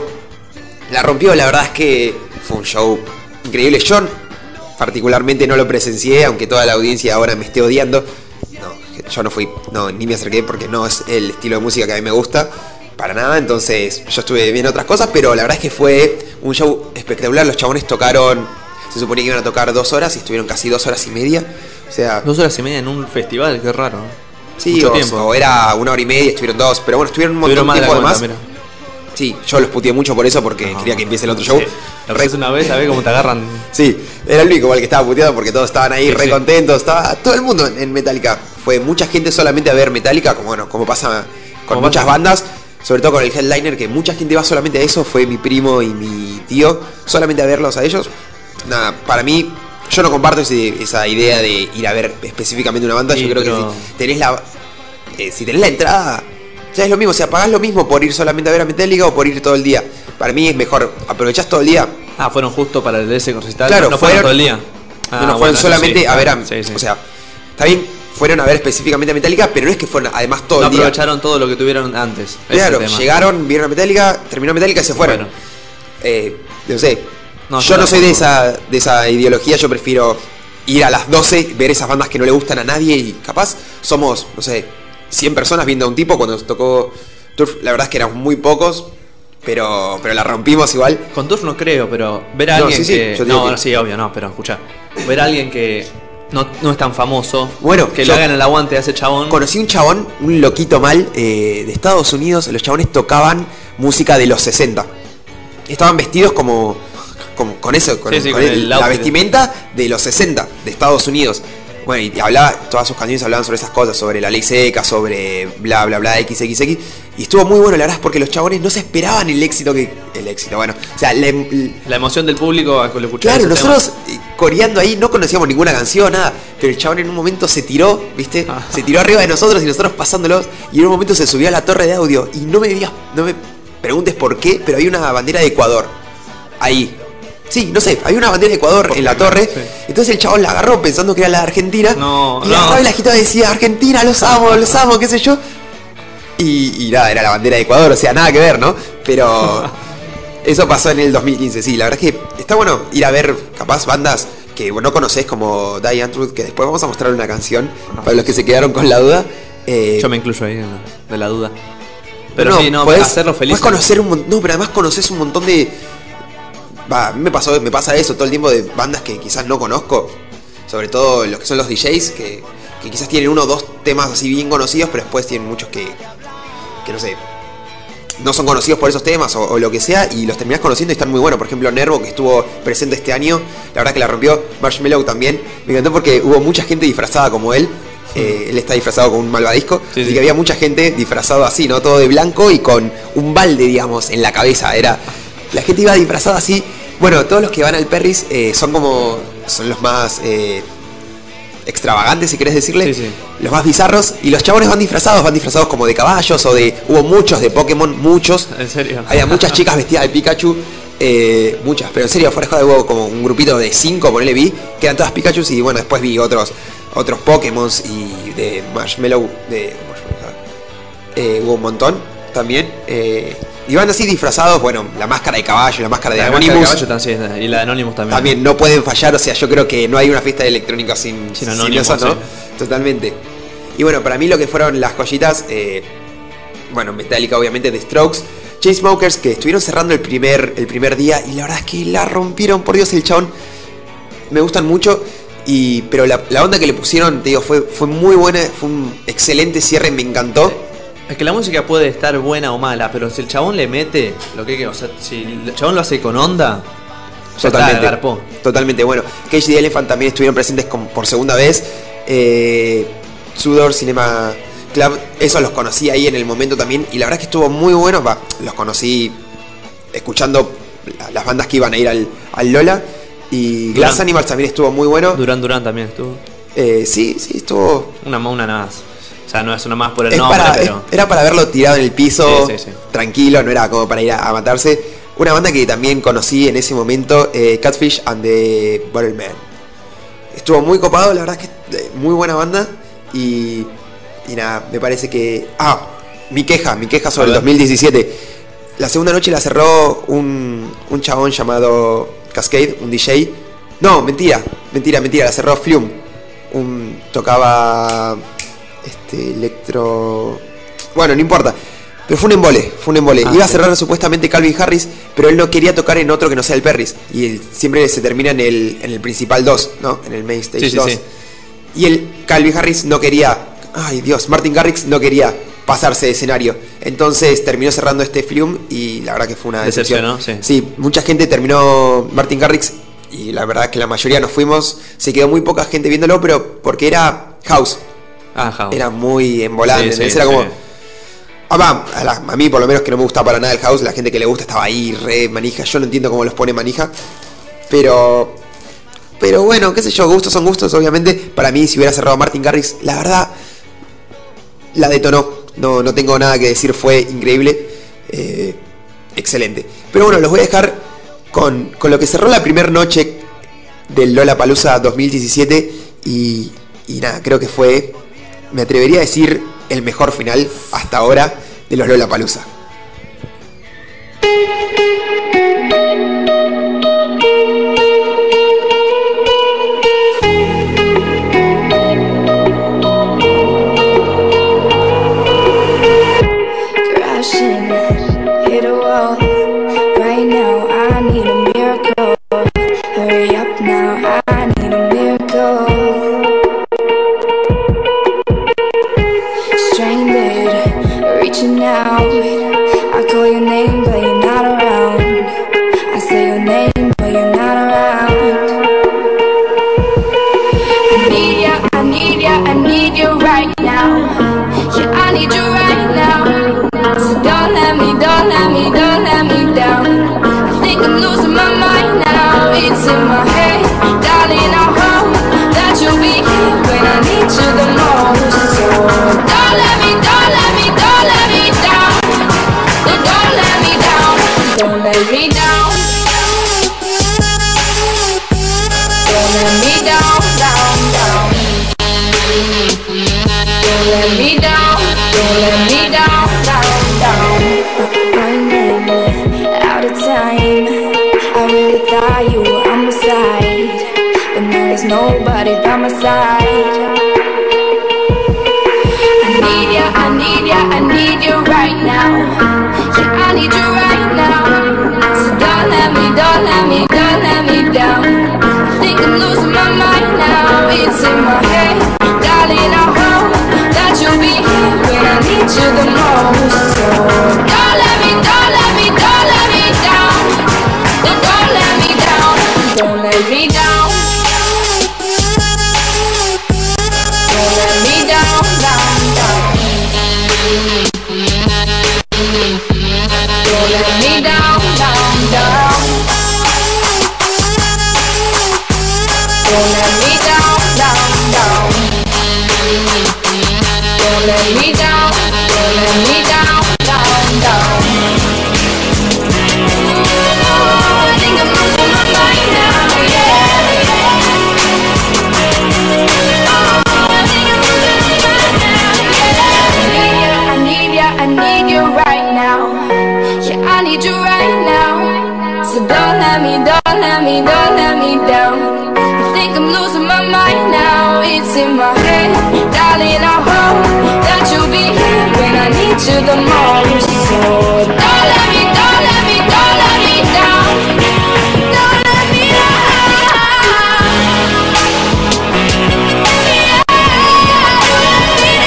la rompió, la verdad es que fue un show increíble. Yo particularmente no lo presencié, aunque toda la audiencia ahora me esté odiando. No, yo no fui, no, ni me acerqué porque no es el estilo de música que a mí me gusta, para nada. Entonces yo estuve viendo otras cosas, pero la verdad es que fue un show espectacular. Los chabones tocaron, se suponía que iban a tocar dos horas y estuvieron casi dos horas y media. O sea, dos horas y media en un festival, qué raro. Sí, o, o era una hora y media, estuvieron dos, pero bueno, estuvieron un montón de tiempo además. Sí, yo los puteé mucho por eso, porque no, quería que empiece el otro show. Sí. Lo Re... una vez, a ver cómo te agarran. Sí, era el único igual que estaba puteado porque todos estaban ahí sí, re sí. contentos, estaba todo el mundo en Metallica. Fue mucha gente solamente a ver Metallica, como bueno, como pasa con muchas pasa? bandas, sobre todo con el headliner, que mucha gente va solamente a eso. Fue mi primo y mi tío, solamente a verlos a ellos. Nada, para mí, yo no comparto ese, esa idea de ir a ver específicamente una banda. Sí, yo creo pero... que si tenés la eh, si tenés la entrada, ya es lo mismo. O sea, pagás lo mismo por ir solamente a ver a Metallica o por ir todo el día. Para mí es mejor, aprovechás todo el día. Ah, fueron justo para el ese recital. Claro, no fueron todo el día. Ah, no, no, fueron bueno, solamente sí, a ver a, sí, sí. O sea, está bien, fueron a ver específicamente a Metallica, pero no es que fueron además todo no el día. Aprovecharon todo lo que tuvieron antes. Claro, llegaron, vieron a Metallica, terminó Metallica y se fueron. Bueno. Eh, no sé. No, yo no soy de esa, de esa ideología, yo prefiero ir a las doce, ver esas bandas que no le gustan a nadie y capaz somos, no sé, cien personas viendo a un tipo. Cuando nos tocó Turf, la verdad es que éramos muy pocos, pero pero la rompimos igual. Con Turf no creo, pero ver a no, alguien sí, que... Sí, no, que... sí, obvio, no, pero escuchá. Ver a alguien que no, no es tan famoso, bueno, que le hagan el aguante a ese chabón. Conocí un chabón, un loquito mal, eh, de Estados Unidos. Los chabones tocaban música de los sesenta. Estaban vestidos como... Con, con eso, con, sí, sí, con, con el, el la vestimenta de los sesenta de Estados Unidos. Bueno, y hablaba, todas sus canciones hablaban sobre esas cosas, sobre la ley seca, sobre bla bla bla, equis equis equis. Y estuvo muy bueno, la verdad, porque los chabones no se esperaban el éxito que. El éxito, bueno. O sea, la, la emoción del público al escuchar. Claro, nosotros tema. coreando ahí no conocíamos ninguna canción, nada. Pero el chabón en un momento se tiró, ¿viste? Ah. Se tiró arriba de nosotros y nosotros pasándolos. Y en un momento se subió a la torre de audio. Y no me digas, no me preguntes por qué, pero hay una bandera de Ecuador ahí. Sí, no sé, había una bandera de Ecuador en la torre, sí. Entonces el chabón la agarró pensando que era la de Argentina. No, y no. la agarraba y la agitaba y decía, Argentina, los amo, los amo, qué sé yo. Y, y nada, era la bandera de Ecuador, o sea, nada que ver, ¿no? Pero eso pasó en el dos mil quince, sí, la verdad es que está bueno ir a ver, capaz, bandas que no conocés como Diane Truth, que después vamos a mostrar una canción, para los que se quedaron con la duda. Eh, Yo me incluyo ahí en la, de la duda. Pero no, sí, no, podés, hacerlo feliz. Podés conocer un montón, no, pero además conoces un montón de... Va, a mí me, pasó, me pasa eso todo el tiempo de bandas que quizás no conozco, sobre todo los que son los D Js, que, que quizás tienen uno o dos temas así bien conocidos, pero después tienen muchos que, que no sé, no son conocidos por esos temas o, o lo que sea, y los terminás conociendo y están muy buenos. Por ejemplo, Nervo, que estuvo presente este año, la verdad que la rompió. Marshmello también, me encantó porque hubo mucha gente disfrazada como él. Eh, él está disfrazado con un malvadisco, sí, y sí. Que había mucha gente disfrazado así, ¿no? Todo de blanco y con un balde, digamos, en la cabeza. Era... La gente iba disfrazada así. Bueno, todos los que van al Perris eh, son como... Son los más eh, extravagantes, si querés decirle. Sí, sí. Los más bizarros. Y los chabones van disfrazados. Van disfrazados como de caballos o de... Hubo muchos de Pokémon, muchos. ¿En serio? Había muchas chicas vestidas de Pikachu. Eh, muchas, pero en serio, fuera de juego, hubo como un grupito de cinco, ponele, vi. Que eran todas Pikachu. Y bueno, después vi otros otros Pokémon y de Marshmello. De, eh, hubo un montón también. Eh... Y van así disfrazados, bueno, la máscara de caballo, la máscara de la Anonymous. Máscara de caballo también, y la de Anonymous también. También no pueden fallar, o sea, yo creo que no hay una fiesta de electrónica sin, sin, sin Anonymous, eso, ¿no? Sí. Totalmente. Y bueno, para mí lo que fueron las joyitas, eh, bueno, Metallica obviamente, The Strokes, Chainsmokers, que estuvieron cerrando el primer, el primer día y la verdad es que la rompieron, por Dios, el chabón. Me gustan mucho, y pero la, la onda que le pusieron, te digo, fue, fue muy buena, fue un excelente cierre, me encantó. Sí. Es que la música puede estar buena o mala, pero si el chabón le mete lo que, o sea, si el chabón lo hace con onda, ya totalmente, está, garpó. Totalmente, bueno. Cage the Elephant también estuvieron presentes con, por segunda vez. Eh, Sudor Cinema Club, esos los conocí ahí en el momento también. Y la verdad es que estuvo muy bueno. Va, los conocí escuchando las bandas que iban a ir al, al Lola. Y Glass Animals también estuvo muy bueno. Duran Duran también estuvo. Eh, sí, sí, estuvo. Una, una nada más. O sea, no es una más por el es nombre, para, pero... Era para verlo tirado en el piso, sí, sí, sí. Tranquilo, no era como para ir a, a matarse. Una banda que también conocí en ese momento, eh, Catfish and the Bottlemen. Estuvo muy copado, la verdad es que eh, muy buena banda. Y, y nada, me parece que... Ah, mi queja, mi queja sobre el dos mil diecisiete. La segunda noche la cerró un, un chabón llamado Cascade, un D J. No, mentira, mentira, mentira, la cerró Flume. Un, tocaba... Este, electro... Bueno, no importa. Pero fue un embole, fue un embole. Ah, Iba a cerrar sí. supuestamente Calvin Harris, pero él no quería tocar en otro que no sea el Perris. Y él siempre se termina en el, en el principal dos, ¿no? En el main stage sí, dos. Sí, sí. Y el Calvin Harris no quería... Ay, Dios, Martin Garrix no quería pasarse de escenario. Entonces terminó cerrando este Flume y la verdad que fue una decepción. ¿no? Sí. sí, mucha gente terminó Martin Garrix y la verdad que la mayoría nos fuimos. Se quedó muy poca gente viéndolo, pero porque era house. Ah, house. Era muy embolante, sí, sí, era sí. como... Ah, a, la, a mí por lo menos que no me gusta para nada el house, la gente que le gusta estaba ahí re manija, yo no entiendo cómo los pone manija, pero... Pero bueno, qué sé yo, gustos son gustos, obviamente. Para mí, si hubiera cerrado Martin Garrix, la verdad, la detonó, no, no tengo nada que decir, fue increíble, eh, excelente. Pero bueno, los voy a dejar con, con lo que cerró la primera noche del Lollapalooza dos mil diecisiete y, y nada, creo que fue... Me atrevería a decir el mejor final hasta ahora de los Lollapalooza. Crashing, hit a wall. Right now, I need a miracle. Hurry up now, I need a miracle. Stranded, reaching out. I call your name, but you're not around. you were on my side, but there's nobody by my side. I need ya, I need ya, I need you right now. Yeah, I need you right now. So don't let me, don't let me, don't let me down. I think I'm losing my mind now. It's in my head, darling. I hope that you'll be here when I need you the most. So don't let me, don't let me, don't let me down. Don't, don't let me down. Don't let me down. Don't let me down, down, down. Don't let me down, down, down. Don't let me down, down, down. Don't let me down, don't let me down, down, down. Ooh, I think I'm losing my mind now, yeah. Oh, I think I'm losing my mind now, yeah. I need ya, I need you right now. Yeah, I need you right now. So don't let me, don't let me, don't let me down. I think I'm losing my mind now. It's in my head, darling. I hope that you'll be here when I need you the most. So don't let me, don't let me, don't let me down. Don't let me down. Yeah, don't let me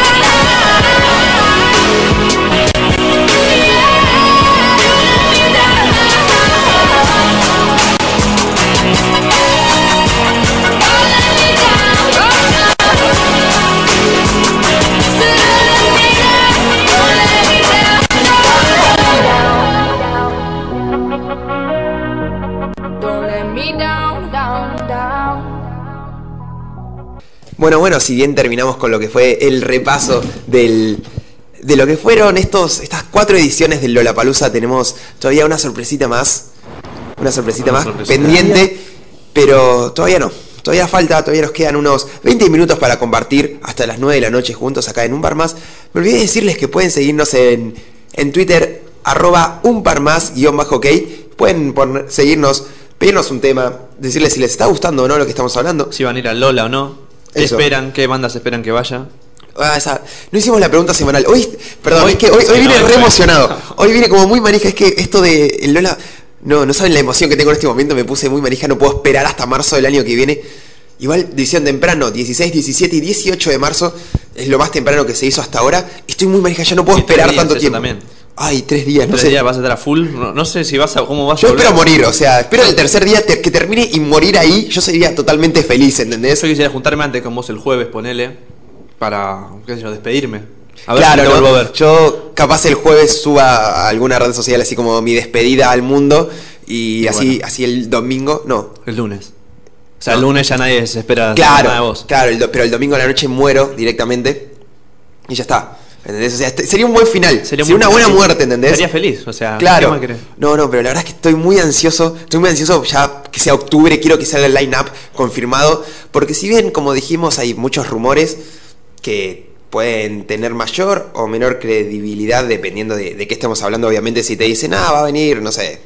Bueno, bueno, si bien terminamos con lo que fue el repaso del, de lo que fueron estos, estas cuatro ediciones del Lollapalooza, tenemos todavía una sorpresita más, una sorpresita Una más sorpresita. pendiente, pero todavía no, todavía falta, todavía nos quedan unos veinte minutos para compartir hasta las nueve de la noche juntos acá en Un Par Más. Me olvidé decirles que pueden seguirnos en, en Twitter, arroba un par más guión bajo ok, pueden poner- seguirnos, pedirnos un tema, decirles si les está gustando o no lo que estamos hablando. Si van a ir al Lola o no. ¿Qué Eso. esperan? ¿Qué bandas esperan que vaya? Ah, esa- no hicimos la pregunta semanal. Hoy, perdón, Hoy- es que hoy, hoy sí, vine no, re fue- emocionado. Hoy vine como muy manija. Es que esto de el Lola, no, no saben la emoción que tengo en este momento. Me puse muy manija. No puedo esperar hasta marzo del año que viene. Igual, edición temprano, dieciséis, diecisiete y dieciocho de marzo es lo más temprano que se hizo hasta ahora. Estoy muy manija, ya no puedo Y tres esperar días, tanto eso tiempo. también. Ay, tres días, no ¿Tres sé. días vas a estar a full? No, no sé si vas a... ¿Cómo vas Yo a volver? espero morir, o sea, espero el tercer día ter- que termine y morir ahí. Yo sería totalmente feliz, ¿entendés? Yo quisiera juntarme antes con vos el jueves, ponele, para, qué sé yo, despedirme. A ver Claro, si te ¿no? vuelvo a ver. Yo capaz el jueves suba a alguna red social así como mi despedida al mundo y, Y así, bueno. así el domingo, no. El lunes. O sea, el lunes ya nadie se espera Claro, nada de vos. claro, el do- pero el domingo a la noche muero directamente y ya está. ¿Entendés? O sea, este- sería un buen final. Sería, muy una buena feliz. muerte, ¿entendés? Sería feliz, o sea, ¿qué claro. más querés? No, no, pero la verdad es que estoy muy ansioso. Estoy muy ansioso ya que sea octubre. Quiero que sea el line-up confirmado. Porque si bien, como dijimos, hay muchos rumores que pueden tener mayor o menor credibilidad dependiendo de, de qué estemos hablando. Obviamente, si te dicen, ah, va a venir, no sé,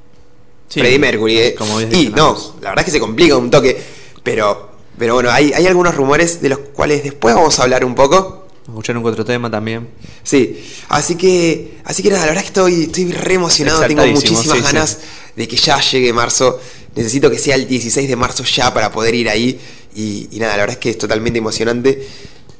Sí, Freddie Mercury. eh. como habías y dicho no, antes. la verdad es que se complica un toque. Pero, pero bueno, hay, hay algunos rumores de los cuales después vamos a hablar un poco. Escuchar un cuatro tema también. Sí, así que, así que nada, la verdad es que estoy, estoy re emocionado, tengo Exaltadísimo, muchísimas sí, ganas sí. de que ya llegue marzo. Necesito que sea el dieciséis de marzo ya para poder ir ahí. Y, y nada, la verdad es que es totalmente emocionante.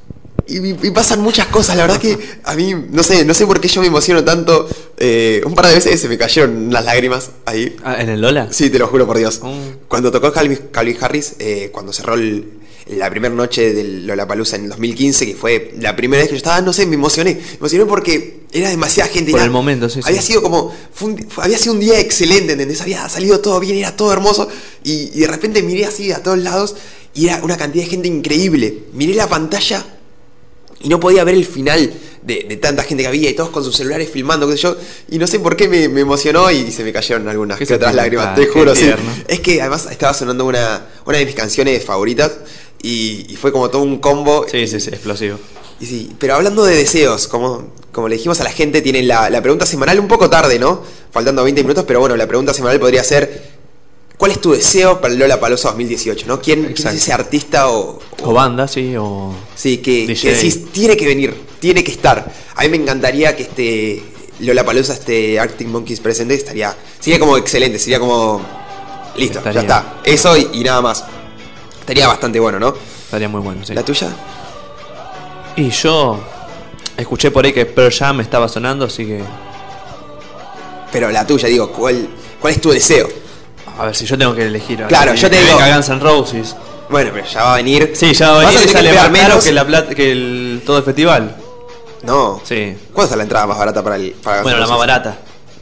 Y, y- y pasan muchas cosas, la verdad que a mí, no sé, no sé por qué yo me emociono tanto. Eh, un par de veces se me cayeron las lágrimas ahí. Ah, ¿en el Lola? Sí, te lo juro por Dios. Mm. Cuando tocó Calvin, Calvin Harris, eh, cuando cerró el- la primera noche del Lollapalooza en el dos mil quince, que fue la primera vez que yo estaba, no sé, me emocioné. Me emocioné porque era demasiada gente. Por era- el momento, sí, sí. Había sido como, fue un- fue- había sido un día excelente, ¿entendés? Había salido todo bien, era todo hermoso. Y, y de repente miré así a todos lados y era una cantidad de gente increíble. Miré la pantalla y no podía ver el final de, de tanta gente que había y todos con sus celulares filmando, qué sé yo, y no sé por qué me, me emocionó y se me cayeron algunas Qué que otras sentimental, lágrimas, te qué juro, sí. tierno. Es que además estaba sonando una, una de mis canciones favoritas y, y fue como todo un combo. Sí, sí, sí, explosivo. Y sí, pero hablando de deseos, como, como le dijimos a la gente, tienen la, la pregunta semanal un poco tarde, ¿no? Faltando veinte minutos, pero bueno, la pregunta semanal podría ser: ¿cuál es tu deseo para el Lollapalooza dos mil dieciocho? ¿No? ¿Quién, ¿quién es Exacto. ese artista o, O banda, sí, o. sí, que, D J. que decís, tiene que venir, tiene que estar? A mí me encantaría que este Lollapalooza, este Arctic Monkeys presente, estaría, sería como excelente, sería como, listo, Estaría. ya está, eso y, y nada más. Estaría bastante bueno, ¿no? Estaría muy bueno, sí. ¿La tuya? Y yo escuché por ahí que Pearl Jam estaba sonando, así que. Pero la tuya, digo, ¿cuál, cuál es tu deseo? A ver, si yo tengo que elegir. ahora, Claro, que- yo te que digo- venga Guns N' Roses. Bueno, pero ya va a venir. Sí, ya va a Vas venir y tener que sale pegar más caro menos. que, la plata, que el, todo el festival. No. Sí. ¿Cuánto está la entrada más barata para el para Bueno, la Guns más N' Roses? barata.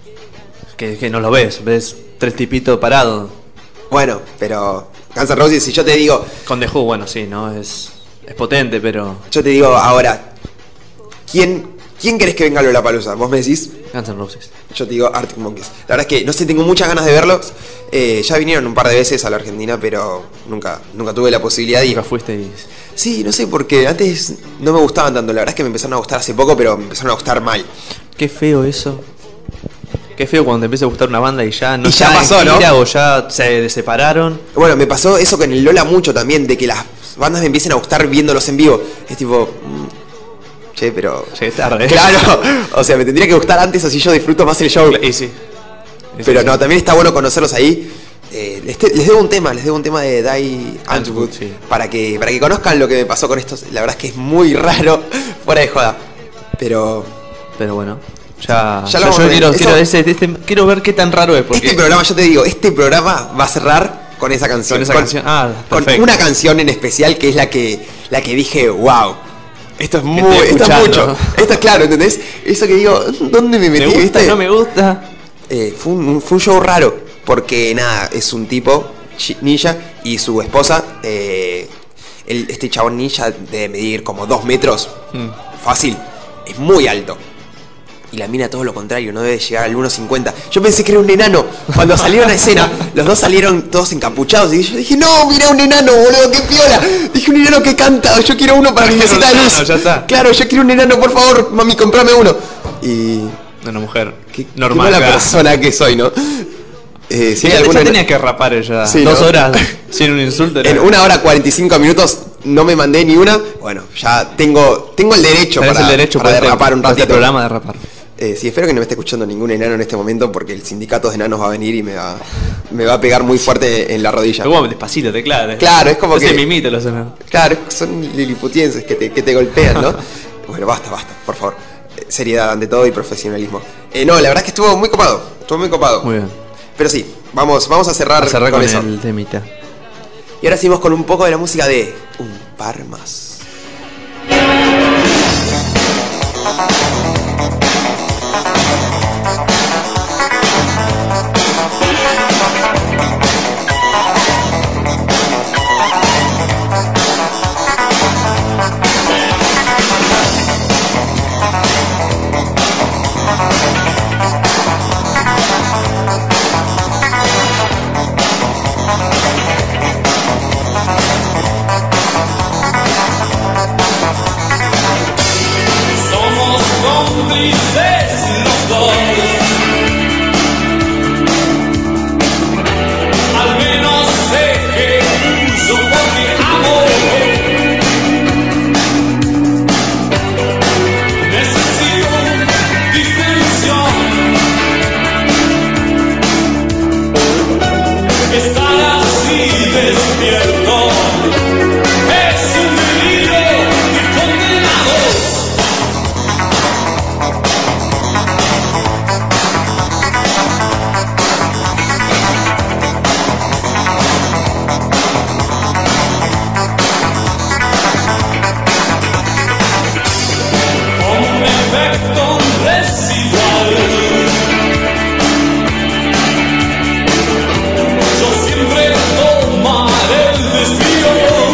Que, que no lo ves, ves tres tipitos parados. Bueno, pero Guns N' Roses, si yo te digo, Con The Who, bueno, sí, ¿no? Es, es potente, pero. yo te digo ahora, ¿quién, quién querés que venga a Lollapalooza? Vos me decís, Guns N' Roses. yo te digo Arctic Monkeys. La verdad es que, no sé, tengo muchas ganas de verlos. Eh, ya vinieron un par de veces a la Argentina, pero nunca, nunca tuve la posibilidad de ir. Nunca fuiste y. Sí, no sé, porque antes no me gustaban tanto. La verdad es que me empezaron a gustar hace poco, pero me empezaron a gustar mal. Qué feo eso. Qué feo cuando te empieza a gustar una banda y ya no Y ya está en pasó, ¿no? gira o ya se separaron. Bueno, me pasó eso con el Lola mucho también, de que las bandas me empiecen a gustar viéndolos en vivo. Es tipo, mm, che, pero... Llegué tarde. Claro, o sea, me tendría que gustar antes, así yo disfruto más el show. Y sí. Pero sí, no, sí. también está bueno conocerlos ahí. Eh, les, te- les debo un tema, les debo un tema de Die Antwood, sí. para que para que conozcan lo que me pasó con estos. La verdad es que es muy raro, fuera de joda. Pero Pero bueno, ya. Ya ya lo vamos yo a ver. quiero, Eso- quiero, ese- este- quiero ver qué tan raro es. Porque este programa, yo te digo, este programa va a cerrar con esa canción. Con esa canción. Ah, con perfecto. una canción en especial que es la que la que dije, wow. Esto es muy, estoy esto es escuchando. mucho. Esto es claro, ¿entendés? Eso que digo, ¿dónde me metí? ¿Me gusta? ¿Viste? ¿No me gusta? Eh, fue, un, fue un show raro, porque nada, es un tipo chi- ninja y su esposa, eh, el- este chabón ninja debe medir como dos metros, Mm. fácil, es muy alto. Y la mina todo lo contrario, no debe llegar al uno cincuenta. Yo pensé que era un enano. Cuando salieron a escena, los dos salieron todos encapuchados. Y yo dije, no, mira un enano, boludo, qué piola. Dije, un enano que canta, yo quiero uno para mi Quiero un mesita de luz. enano, ya está. Claro, yo quiero un enano, por favor, mami, comprame uno. Y... Una mujer Qué, normal. qué mala acá. persona que soy, ¿no? Eh, si hay Ya, alguno ya en- tenía que rapar ella. Sí, Dos ¿no? horas sin un insulto. era- En una hora cuarenta y cinco minutos no me mandé ni una. Bueno, ya tengo tengo el derecho Tenés para, el derecho para por este- derrapar un por este ratito. programa de rapar. Eh, sí, espero que no me esté escuchando ningún enano en este momento porque el sindicato de enanos va a venir y me va, me va a pegar muy fuerte en la rodilla. Como despacito, te claro. Claro, es como Se que- mimita los enanos. Claro, son liliputienses que te, que te golpean, ¿no? Bueno, basta, basta, por favor. Eh, Seriedad ante todo y profesionalismo. Eh, no, la verdad es que estuvo muy copado. Estuvo muy copado. Muy bien. Pero sí, vamos, vamos a cerrar, A cerrar con, con eso. el temita. Y ahora seguimos con un poco de la música de Un Par Más. Somos cómplices los dos. Al menos sé que uso por mi amor. Necesito distensión. Estar así despierto es un delirio y condenado. Un efecto residual. Yo siempre tomaré el desvío.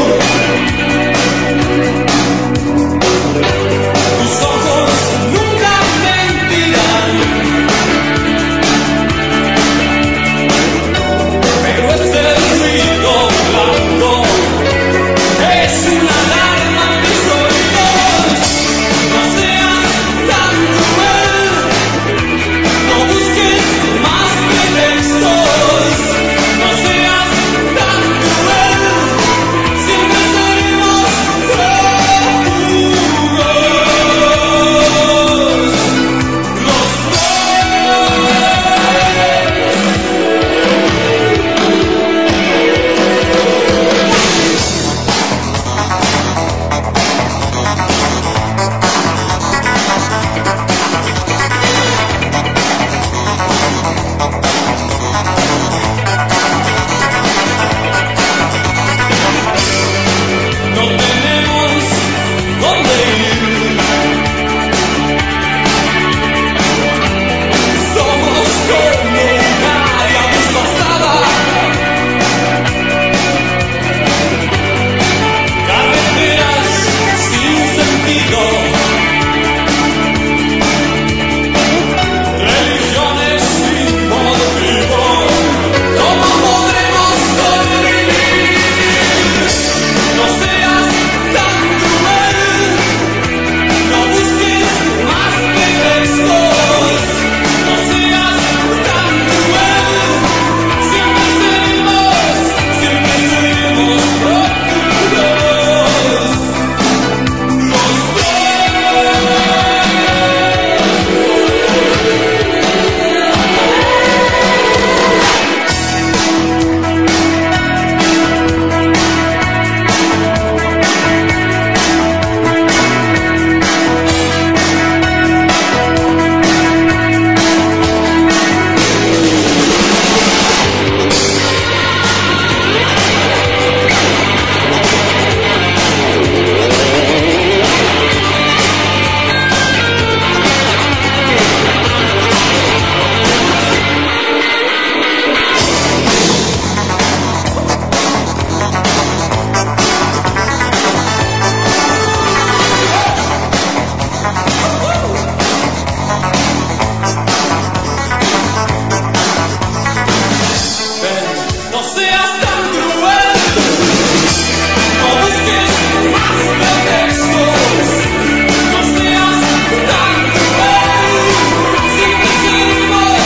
seas tan cruel. No busques más pretextos. No seas tan cruel. Si quisimos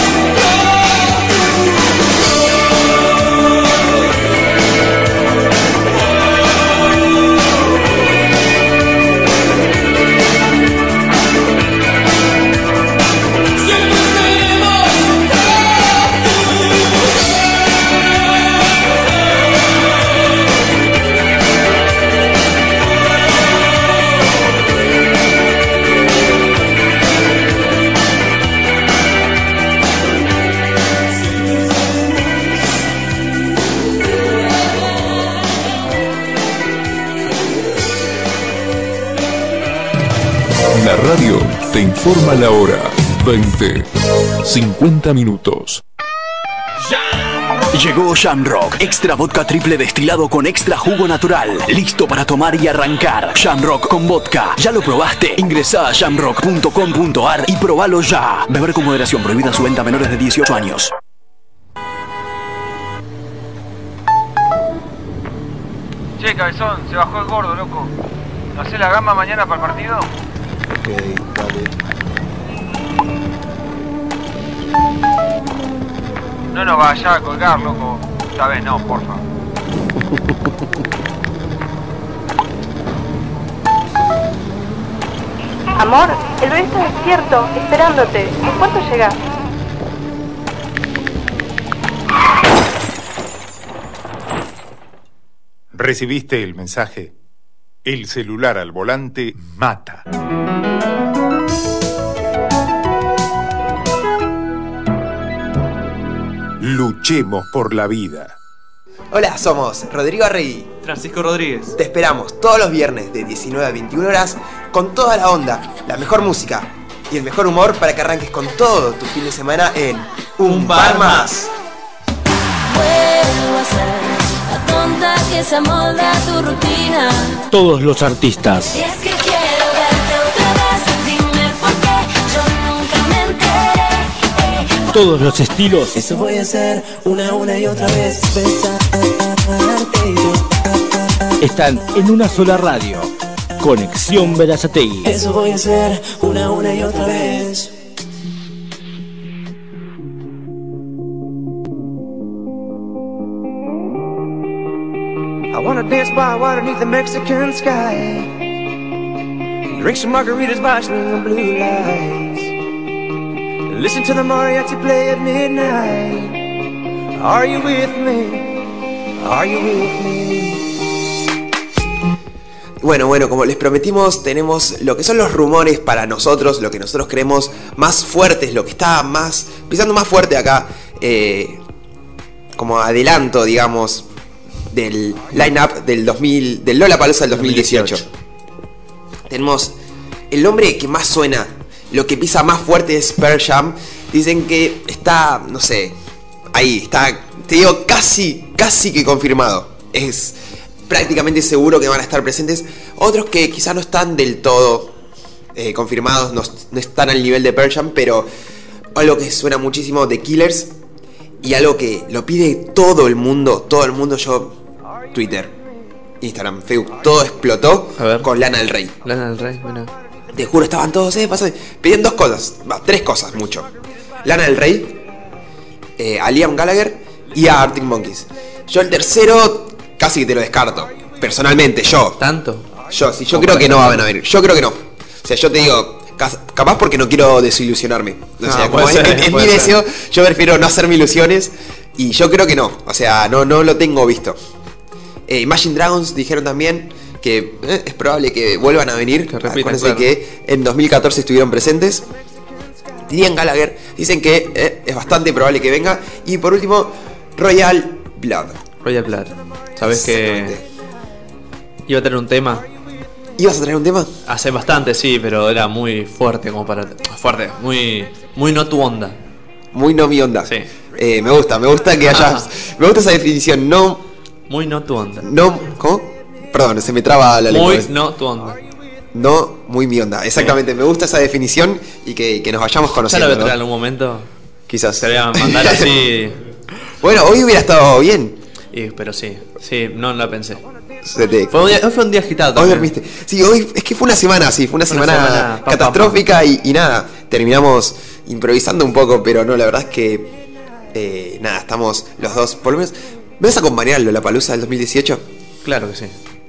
La radio te informa la hora. veinte, cincuenta minutos. Llegó Shamrock, extra vodka triple destilado con extra jugo natural. Listo para tomar y arrancar. Shamrock con vodka. ¿Ya lo probaste? Ingresá a shamrock punto com punto ar y probalo ya. Beber con moderación, prohibida su venta a menores de dieciocho años. Che, cabezón, se bajó el gordo, loco. ¿No hacés la gamba mañana para el partido? Ok, dale. No nos vayas a colgar, loco. Esta vez no, porfa. Amor, el bebé está despierto, esperándote. ¿En cuánto llegás? ¿Recibiste el mensaje? El celular al volante mata. Luchemos por la vida. Hola, somos Rodrigo Arregui, Francisco Rodríguez. Te esperamos todos los viernes de diecinueve a veintiuna horas con toda la onda, la mejor música y el mejor humor para que arranques con todo tu fin de semana en Un Bar Más. Vuelvo a ser la tonta que se amolda a tu rutina. Todos los artistas. Y es que quiero verte otra vez. Dime por qué yo nunca me enteré. Todos los estilos. Eso voy a hacer una, una y otra vez. Besarte y yo. Están en una sola radio. Conexión Berazategui. Eso voy a hacer una, una y otra vez. I wanna dance by water beneath the Mexican sky. Drink some margaritas by swinging blue lights. Listen to the mariachi play at midnight. Are you with me? Are you with me? Bueno, bueno, como les prometimos, tenemos lo que son los rumores para nosotros, lo que nosotros creemos más fuertes, lo que está más pisando más fuerte acá, eh, como adelanto, digamos, del line-up del dos mil, del Lollapalooza del dos mil dieciocho. Tenemos el nombre que más suena, lo que pisa más fuerte es Pearl Jam. Dicen que está, no sé, ahí, está, te digo, casi, casi que confirmado. Es prácticamente seguro que van a estar presentes. Otros que quizás no están del todo eh, confirmados, no, no están al nivel de Pearl Jam, pero algo que suena muchísimo, The Killers. Y algo que lo pide todo el mundo, todo el mundo, yo, Twitter, Instagram, Facebook, todo explotó con Lana del Rey. Lana del Rey, bueno. Te juro, estaban todos, eh, pasó, pedían dos cosas, va, tres cosas, mucho. Lana del Rey, eh, a Liam Gallagher y a Arctic Monkeys. Yo el tercero casi que te lo descarto, personalmente, yo. ¿Tanto? Yo, sí, yo creo que no van a venir, yo creo que no. O sea, yo te digo, capaz porque no quiero desilusionarme. O sea, no, como ser, es, es mi ser. deseo, yo prefiero no hacerme ilusiones. Y yo creo que no, o sea, no, no lo tengo visto. eh, Imagine Dragons dijeron también que eh, es probable que vuelvan a venir. Que repitan, claro. Que en dos mil catorce estuvieron presentes. Liam Gallagher dicen que eh, es bastante probable que venga. Y por último, Royal Blood. Royal Blood. ¿Sabes que iba a tener un tema? ¿Ibas a traer un tema? Hace bastante, sí, pero era muy fuerte como para... Fuerte, muy, muy no tu onda. Muy no mi onda. Sí. Eh, me gusta, me gusta que haya... Me gusta esa definición, no... Muy no tu onda. No... ¿Cómo? Perdón, se me traba la lengua. Muy no tu onda. No, muy mi onda. Exactamente, sí. Me gusta esa definición y que, que nos vayamos conociendo. Ya lo voy a traer ¿no? en algún momento. Quizás. Te voy a mandar así... Bueno, hoy hubiera estado bien. Y, pero sí, sí, no la pensé. Se te- Fue un día, hoy fue un día agitado Hoy también. dormiste. Sí, hoy es que fue una semana así, fue una Fue una semana, semana, pam, catastrófica y, y nada, terminamos improvisando un poco, pero no, la verdad es que eh, nada, estamos los dos, por lo menos. ¿Me vas a acompañar a Lollapalooza del dos mil dieciocho? Claro que sí.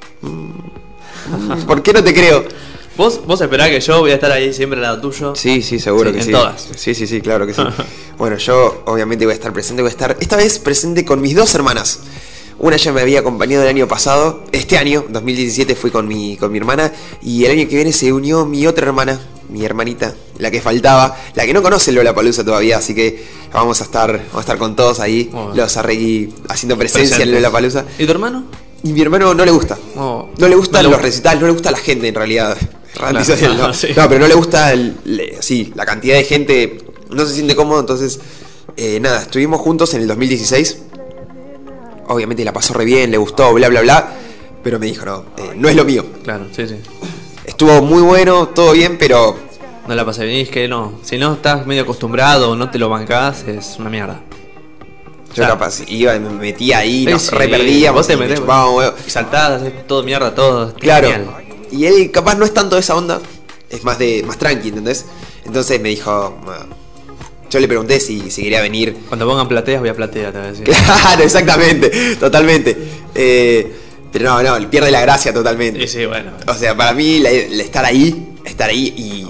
¿Por qué no te creo? Vos, vos esperás que yo voy a estar ahí siempre al lado tuyo. Sí, sí, seguro Sí, que en sí. todas. Sí, sí, sí, claro que sí. Bueno, yo obviamente voy a estar presente, voy a estar esta vez presente con mis dos hermanas. Una ya me había acompañado el año pasado, este año, dos mil diecisiete, fui con mi, con mi hermana, y el año que viene se unió mi otra hermana, mi hermanita, la que faltaba, la que no conoce Lollapalooza todavía, así que vamos a estar, vamos a estar con todos ahí, Oh. los Arregui haciendo presencia Presentes. en Lollapalooza. ¿Y tu hermano? Y mi hermano no le gusta. Oh. No le gustan No le los gu- recitales, no le gusta la gente en realidad. Es Claro. antisocial, ¿no? Sí. No, pero no le gusta el- le- sí, la cantidad de gente, no se siente cómodo, entonces eh, nada, estuvimos juntos en el dos mil dieciséis. Obviamente la pasó re bien, le gustó, bla bla bla, pero me dijo, no, eh, no es lo mío. Claro, sí, sí. Estuvo muy bueno, todo bien, pero No la pasé bien, es que no. Si no estás medio acostumbrado o no te lo bancás, es una mierda. yo Claro. capaz iba y me metía ahí, Sí, nos sí, re perdíamos, vos te y me metés, chupaba un huevo. y saltás, es todo mierda, todo. Claro. genial. Y él capaz no es tanto de esa onda, es más de más tranqui, ¿entendés? Entonces me dijo, bueno, yo le pregunté si, si quería venir. Cuando pongan plateas, voy a platea, te voy a decir. Claro, exactamente, totalmente. Eh, pero no, no, pierde la gracia totalmente. Sí, sí, bueno. O sea, para mí la- la estar ahí, estar ahí y,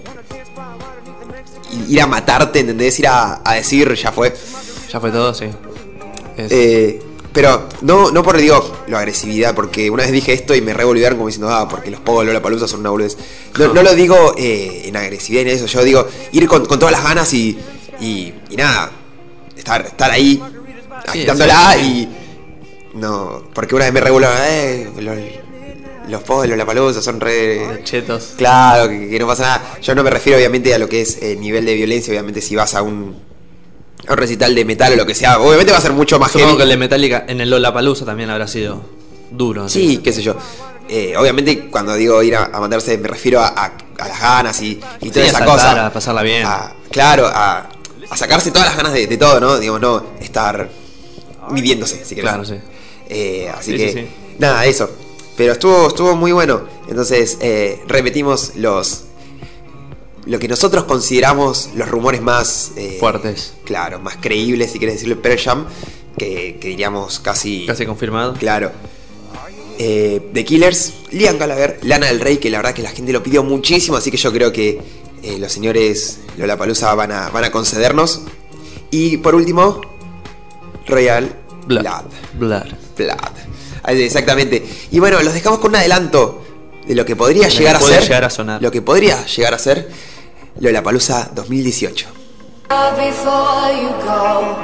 y ir a matarte, ¿entendés? Ir a, a decir, ya fue. Ya fue todo, sí. Es- Eh, pero no, no por, digo, la agresividad, porque una vez dije esto y me revolvieron como diciendo, ah, porque los pogos de Lollapalooza son una boludez. No, no lo digo eh, en agresividad ni en eso, yo digo ir con, con todas las ganas y, y, y nada, estar, estar ahí agitándola sí, sí. y... No, porque una vez me regularon, eh, los, los pogos de Lollapalooza son re... chetos. Claro, que, que no pasa nada. Yo no me refiero obviamente a lo que es eh, nivel de violencia, obviamente si vas a un, a un recital de metal o lo que sea, obviamente va a ser mucho más Supongo heavy. que el de Metallica en el Lollapalooza también habrá sido duro. Sí, qué sé yo. Eh, obviamente cuando digo ir a, a matarse me refiero a, a- a las ganas y, y toda Sí, a esa saltar, cosa. a pasarla bien. A- claro, a, a sacarse todas las ganas de, de todo, ¿no? Digamos, no estar midiéndose, si querés. Claro, sí. Eh, así Sí, que, sí, sí. nada, eso. Pero estuvo, estuvo muy bueno. Entonces, eh, repetimos los... Lo que nosotros consideramos los rumores más... eh, Fuertes. Claro, más creíbles, si querés decirlo, Pearl Jam, que, que diríamos casi... Casi confirmado. Claro. Eh, The Killers, Liam Gallagher, Lana del Rey, que la verdad que la gente lo pidió muchísimo, así que yo creo que eh, los señores Lollapalooza van a, van a concedernos. Y por último, Royal Blood. Blood. Blood. Blood. Ahí, exactamente. Y bueno, los dejamos con un adelanto de lo que podría Lo que llegar a puede ser. llegar a sonar. Lo que podría llegar a ser Lollapalooza dos mil dieciocho. Before you go,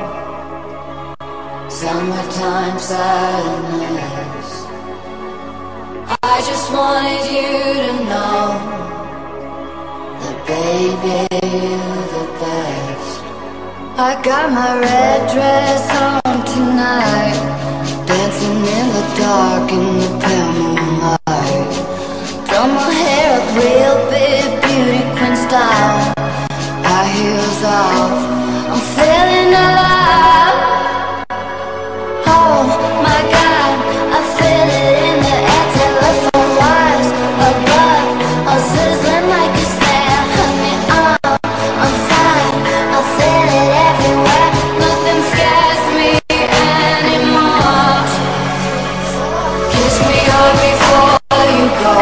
summertime sadness. I just wanted you to know that baby you're the best. I got my red dress on tonight, dancing in the dark in the pale moonlight. Done my hair up real big, beauty queen style. High heels off, I'm feeling alive. Oh my God, I feel it in the air, telephone wires above, all sizzling like a snare. Honey, I'm, I'm fine, I feel it everywhere. Nothing scares me anymore. Kiss me up before you go.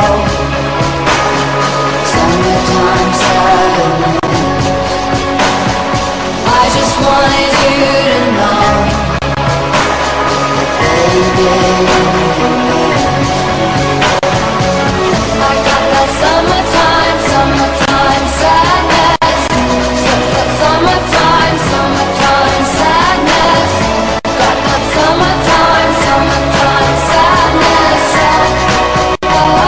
Summertime sadness. I just wanted you to know that baby I got that summertime, summertime sadness. Some- some- Summertime, summertime sadness. Got that summertime, summertime sadness.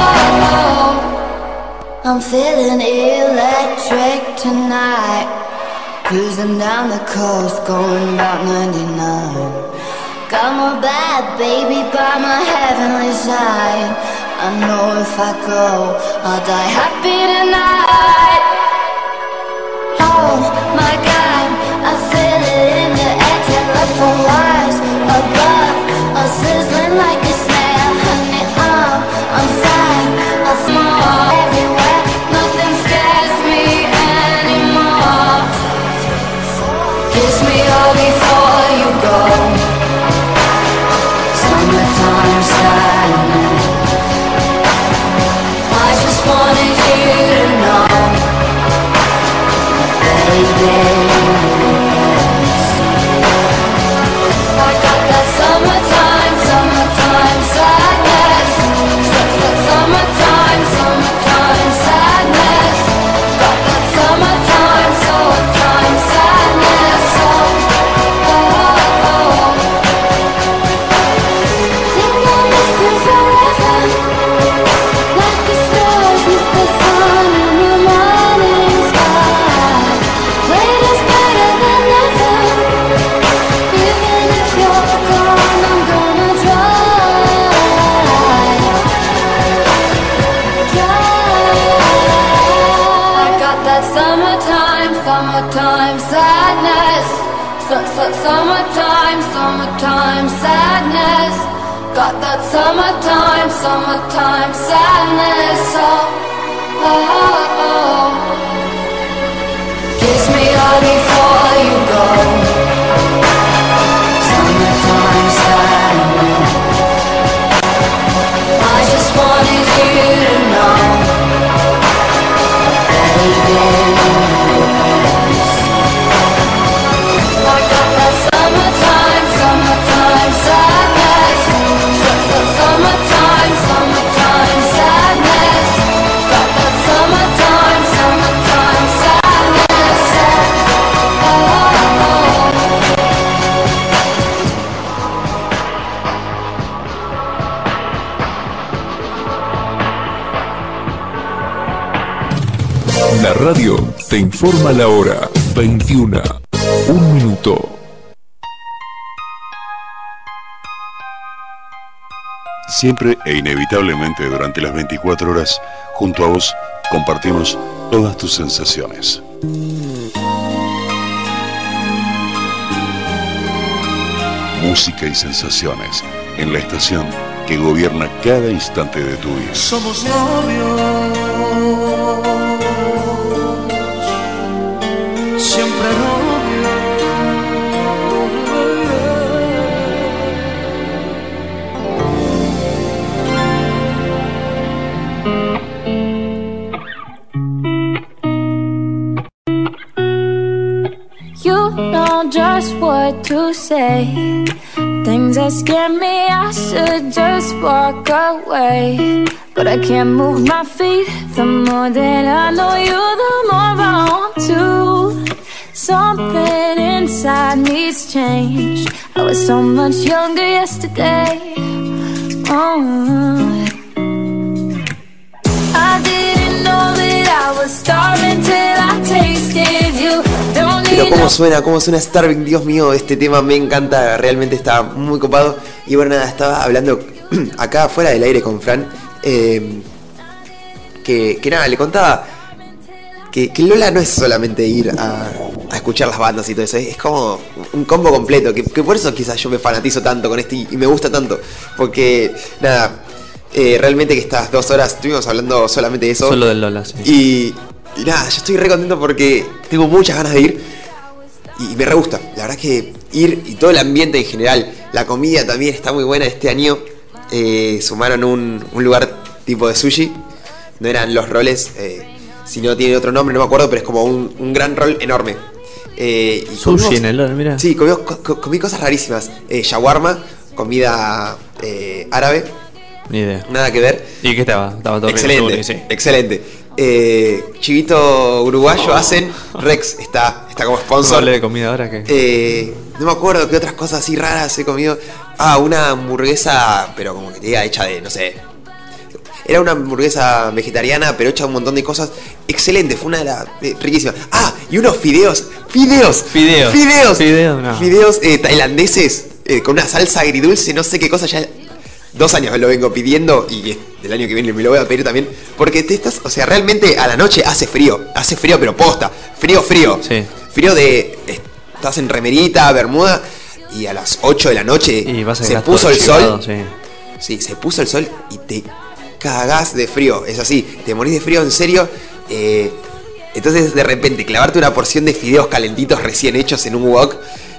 Oh, I'm feeling electric tonight. Cruising down the coast, going about ninety-nine. Got my bad baby by my heavenly side. I know if I go, I'll die happy tonight. Oh my God, I feel it in the air, telephone wires above, all summertime sadness. I just wanted you to know, baby. I got that summertime, summertime sadness. Summertime, summertime sadness. Got that summertime, summertime sadness. Oh, oh, oh. Think I miss you forever, like the stars miss the sun in the morning sky. Wait is better than never. Even if you're gone, I'm gonna try. I got that summertime, summertime sadness. Su- su- Summertime, summertime sadness. Got that summertime, summertime sadness. Oh, oh, oh. Kiss me hard before you go. Summertime sadness. I just wanted you to know, baby. I got that summertime, summertime sadness. Su- su- Summertime, summertime sadness. Got that summertime, summertime sadness. Oh, oh, oh. La radio te informa la hora. veintiuna. Un minuto. Siempre e inevitablemente durante las veinticuatro horas, junto a vos, compartimos todas tus sensaciones. Música y sensaciones en la estación que gobierna cada instante de tu vida. Somos novios, siempre novios. You know just what to say. Things that scare me, I should just walk away. But I can't move my feet. The more that I know you, the more I want to. Something inside me's changed. I was so much younger yesterday. Oh. I didn't know that I was starving till I tasted you. Don't Pero need cómo no suena, cómo suena Starving, Dios mío, este tema me encanta, realmente está muy copado. Y bueno, nada, estaba hablando acá fuera del aire con Fran, eh, que, que nada, le contaba que, que Lola no es solamente ir a, a escuchar las bandas y todo eso, es como un combo completo, que, que por eso quizás yo me fanatizo tanto con este y, y me gusta tanto, porque nada, eh, realmente que estas dos horas estuvimos hablando solamente de eso. Solo del Lola, sí. Y, y nada, yo estoy re contento porque tengo muchas ganas de ir. Y me re gusta, la verdad es que ir y todo el ambiente en general, la comida también está muy buena este año. Eh, sumaron un, un lugar tipo de sushi, no eran los roles, eh, sino tiene otro nombre, no me acuerdo, pero es como un, un gran rol enorme. Eh, y Sushi comimos- en el Lola, mira. Sí, comimos- co- co- comí cosas rarísimas. Eh, shawarma, comida eh, árabe, Ni idea. nada que ver. ¿Y qué estaba? Estaba todo rico, Excelente, seguro que sí. excelente. Eh, chivito uruguayo hacen, Rex está, está como No sponsor. hablé de comida ahora que. Eh, no me acuerdo qué otras cosas así raras he comido. Ah, una hamburguesa, pero como que te diga hecha de, no sé. Era una hamburguesa vegetariana, pero hecha de un montón de cosas. Excelente, fue una de las eh, riquísimas. Ah, y unos fideos, fideos, Fideos. fideos, Fideos, no. fideos eh, tailandeses eh, con una salsa agridulce, no sé qué cosa ya. Dos años me lo vengo pidiendo y eh, el año que viene me lo voy a pedir también. Porque te estás, o sea, realmente a la noche hace frío. Hace frío, pero posta. Frío, frío. Sí. Frío de. eh, Estás en remerita, bermuda. Y a las ocho de la noche Y vas a se quedar puso todo el sol. chivado, sí. Sí, se puso el sol y te cagás de frío. Es así, te morís de frío en serio. Eh, entonces, de repente, clavarte una porción de fideos calentitos recién hechos en un wok.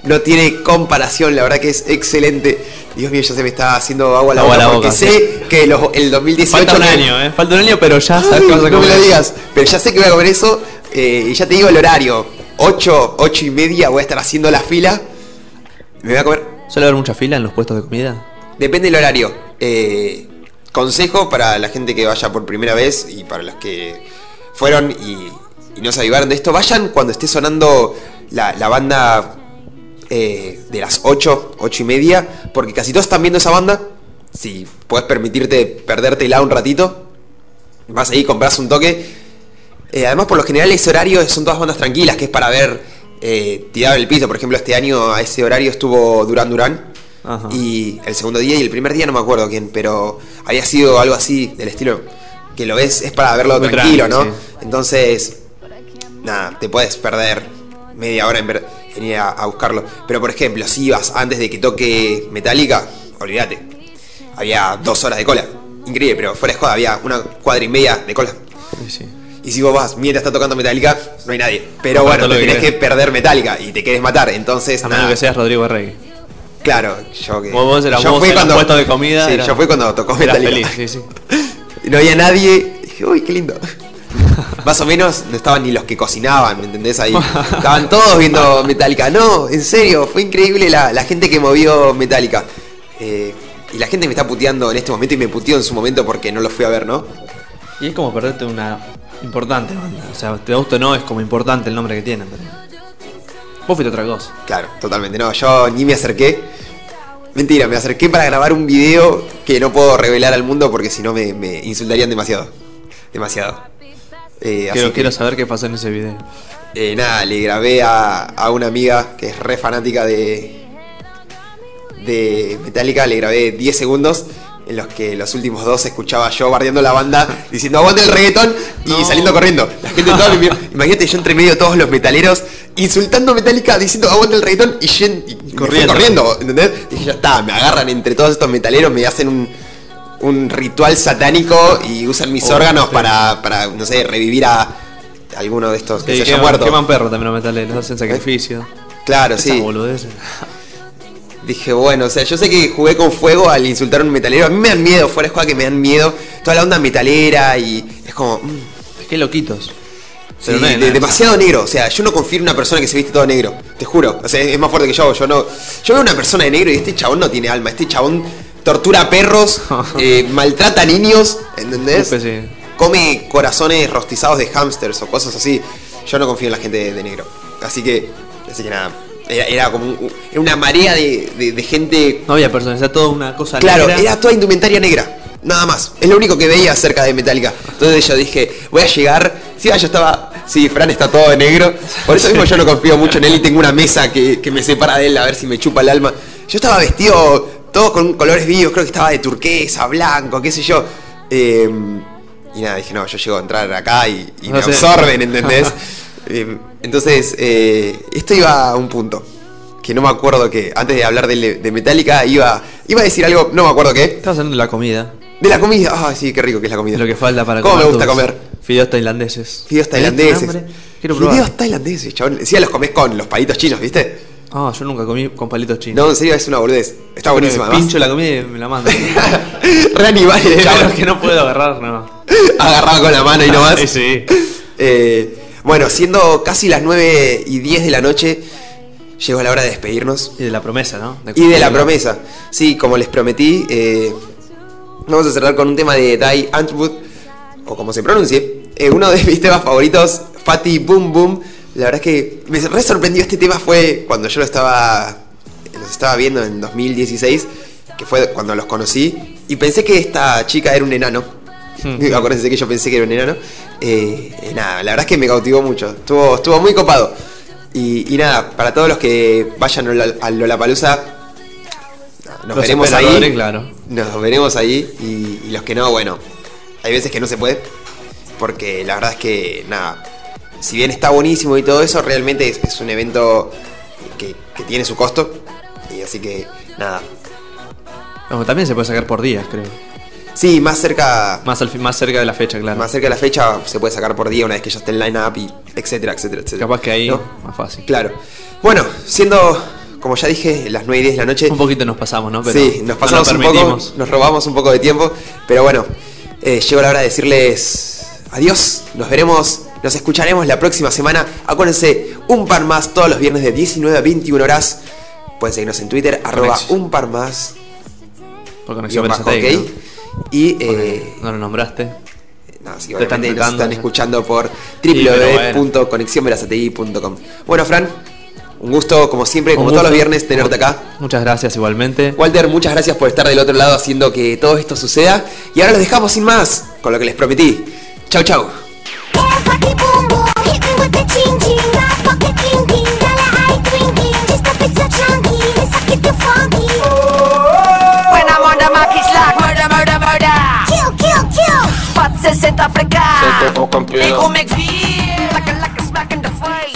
no tiene comparación, la verdad que es excelente. Dios mío, ya se me está haciendo agua a la Agua boca a la porque boca, sé sí. que los- el dos mil dieciocho... Falta un que- año, ¿eh? Falta un año, pero ya sabes Ay, que vas a no me comer. lo digas, pero ya sé que voy a comer eso, eh, y ya te digo el horario, ocho, ocho y media voy a estar haciendo la fila, me voy a comer... ¿Suele haber mucha fila en los puestos de comida? Depende del horario. Eh, consejo para la gente que vaya por primera vez y para los que fueron y, y no se avivaron de esto, vayan cuando esté sonando la, la banda eh, de las ocho, ocho y media, porque casi todos están viendo esa banda. Si puedes permitirte perdértela un ratito, vas ahí, compras un toque. Eh, además, por lo general, ese horario son todas bandas tranquilas, que es para ver eh, tirado en el piso. Por ejemplo, este año a ese horario estuvo Duran Duran. Ajá. Y el segundo día y el primer día no me acuerdo quién, pero había sido algo así del estilo que lo ves, es para verlo Muy tranquilo, tranqui, ¿no? sí. Entonces, nada, te puedes perder media hora en, ver, en ir a, a buscarlo. Pero por ejemplo, si ibas antes de que toque Metallica, olvídate, había dos horas de cola. Increíble, pero fuera de joda, había una cuadra y media de cola. Sí, sí. Y si vos vas mientras está tocando Metallica, no hay nadie. Pero No, bueno, todo te lo que tenés que querés. perder Metallica y te querés matar. Entonces, A menos nada. que seas Rodrigo Rey. Claro, yo que. Vos, vos eras yo vos fui en los cuando puestos de comida. Sí, era- yo fui cuando tocó eras Metallica. feliz, sí, sí. Y no había nadie. Y dije, uy, qué lindo. Más o menos no estaban ni los que cocinaban, ¿me entendés? Ahí estaban todos viendo Metallica. No, en serio, fue increíble la, la gente que movió Metallica. Eh, y la gente me está puteando en este momento y me puteó en su momento porque no lo fui a ver, ¿no? Y es como perderte una importante banda. O sea, te gusta o no, es como importante el nombre que tienen. Pero... Vos fuiste otra cosa. Claro, totalmente. No, yo ni me acerqué. Mentira, me acerqué para grabar un video que no puedo revelar al mundo porque si no me, me insultarían demasiado. Demasiado. Eh, así Quiero, que, quiero saber qué pasó en ese video. eh, nada, le grabé a, a una amiga que es re fanática de, de Metallica, le grabé diez segundos en los que los últimos dos escuchaba yo bardeando la banda, diciendo aguante el reggaetón y No. saliendo corriendo. La gente toda me miró. Imagínate yo entre medio de todos los metaleros insultando Metallica, diciendo aguante el reggaetón y, yen- y me fui Corriendo. corriendo, ¿entendés? Dije, ya está, me agarran entre todos estos metaleros, me hacen un, un ritual satánico y usan mis Oh, órganos sí. para, para, no sé, revivir a alguno de estos que Sí, se haya queman, muerto. queman perro también los metaleros, hacen sacrificio. Claro, Esas sí. boludeces. Dije, bueno, o sea, yo sé que jugué con fuego al insultar a un metalero. A mí me dan miedo, fuera de juego que me dan miedo. Toda la onda metalera y es como... mm, Es que loquitos. sí, Pero no es de- nada. demasiado negro. O sea, yo no confío en una persona que se viste todo negro. Te juro. O sea, es más fuerte que yo. Yo no. Yo veo una persona de negro y este chabón no tiene alma. Este chabón tortura perros, eh, maltrata niños, ¿entendés? Supe, sí. Come corazones rostizados de hámsters o cosas así. Yo no confío en la gente de, de negro. Así que, así que nada. Era, era como un- era una marea de, de- de gente. No había personas, era toda una cosa Claro, negra. era toda indumentaria negra. Nada más. Es lo único que veía acerca de Metallica. Entonces yo dije, voy a llegar. Sí, yo estaba. Sí, Fran está todo de negro. Por eso mismo yo no confío mucho en él y tengo una mesa que, que me separa de él a ver si me chupa el alma. Yo estaba vestido todo con colores vivos, creo que estaba de turquesa, blanco, qué sé yo. Eh, y nada, dije, no, yo llego a entrar acá y, y me No sé. absorben, ¿entendés? Eh, entonces, eh, esto iba a un punto. Que no me acuerdo que antes de hablar de, de Metallica iba, iba a decir algo, no me acuerdo qué. Estabas hablando de la comida. De la comida. Ah, sí, qué rico que es la comida. Lo que falta para ¿Cómo me comer gusta tus comer? Fideos tailandeses. Fideos ¿Tenés tailandeses. hambre? Quiero probar. Fideos tailandeses, chabón. Encima los comés con los palitos chinos, ¿viste? Ah, yo nunca comí con palitos chinos. No, en serio, es una boludez. Está Yo buenísima, creo que además. pincho la comida y me la mando. Re animales, Chabón, que no puedo agarrar, no. Agarrado con la mano y nomás. Sí, sí. Eh, bueno, siendo casi las nueve y diez de la noche, llegó la hora de despedirnos. Y de la promesa, ¿no? Y de la promesa. Sí, como les prometí, eh, vamos a cerrar con un tema de Die Antwoord, o como se pronuncie, eh, uno de mis temas favoritos, Fatty Boom Boom. La verdad es que me re sorprendió este tema, fue cuando yo lo estaba, los estaba viendo en dos mil dieciséis, que fue cuando los conocí, y pensé que esta chica era un enano. Hmm. Acuérdense que yo pensé que era un enano. Eh, eh, nada, la verdad es que me cautivó mucho, estuvo, estuvo muy copado. Y, y nada, para todos los que vayan a Lola- a Lollapalooza, nos Los veremos ahí. esperadores, claro. Nos veremos ahí. Y, y los que no, bueno, hay veces que no se puede. Porque la verdad es que, nada, si bien está buenísimo y todo eso, realmente es, es un evento que, que tiene su costo. Y así que, nada. No, también se puede sacar por días, creo. Sí, más cerca. Más, al fin, más cerca de la fecha, claro. Más cerca de la fecha se puede sacar por día una vez que ya esté el line-up y etcétera, etcétera, etcétera. Capaz que ahí, ¿no? más fácil. Claro. Bueno, siendo como ya dije, las nueve y diez de la noche. Un poquito nos pasamos, ¿no? Pero sí, nos pasamos no un poco, nos robamos un poco de tiempo, pero bueno, eh, llegó la hora de decirles adiós, nos veremos, nos escucharemos la próxima semana. Acuérdense, un par más todos los viernes de diecinueve a veintiuna horas. Pueden seguirnos en Twitter, arroba un par más. Por Conexión bajo, Versategui, ok. Y eh, no lo nombraste. No, sí, Te están obviamente nos están ya. escuchando por Sí, pero w w w punto conexión verazategui punto com. Bueno, Fran, un gusto como siempre, como Un todos gusto. los viernes, tenerte acá. Muchas gracias igualmente. Walter, muchas gracias por estar del otro lado haciendo que todo esto suceda. Y ahora los dejamos sin más, con lo que les prometí. Chau, chau. When I'm on the mic, it's like murder, murder, murder. Kill, kill, kill. Pas de sesenta frecados. Ego makes me like a, like a smack in the face.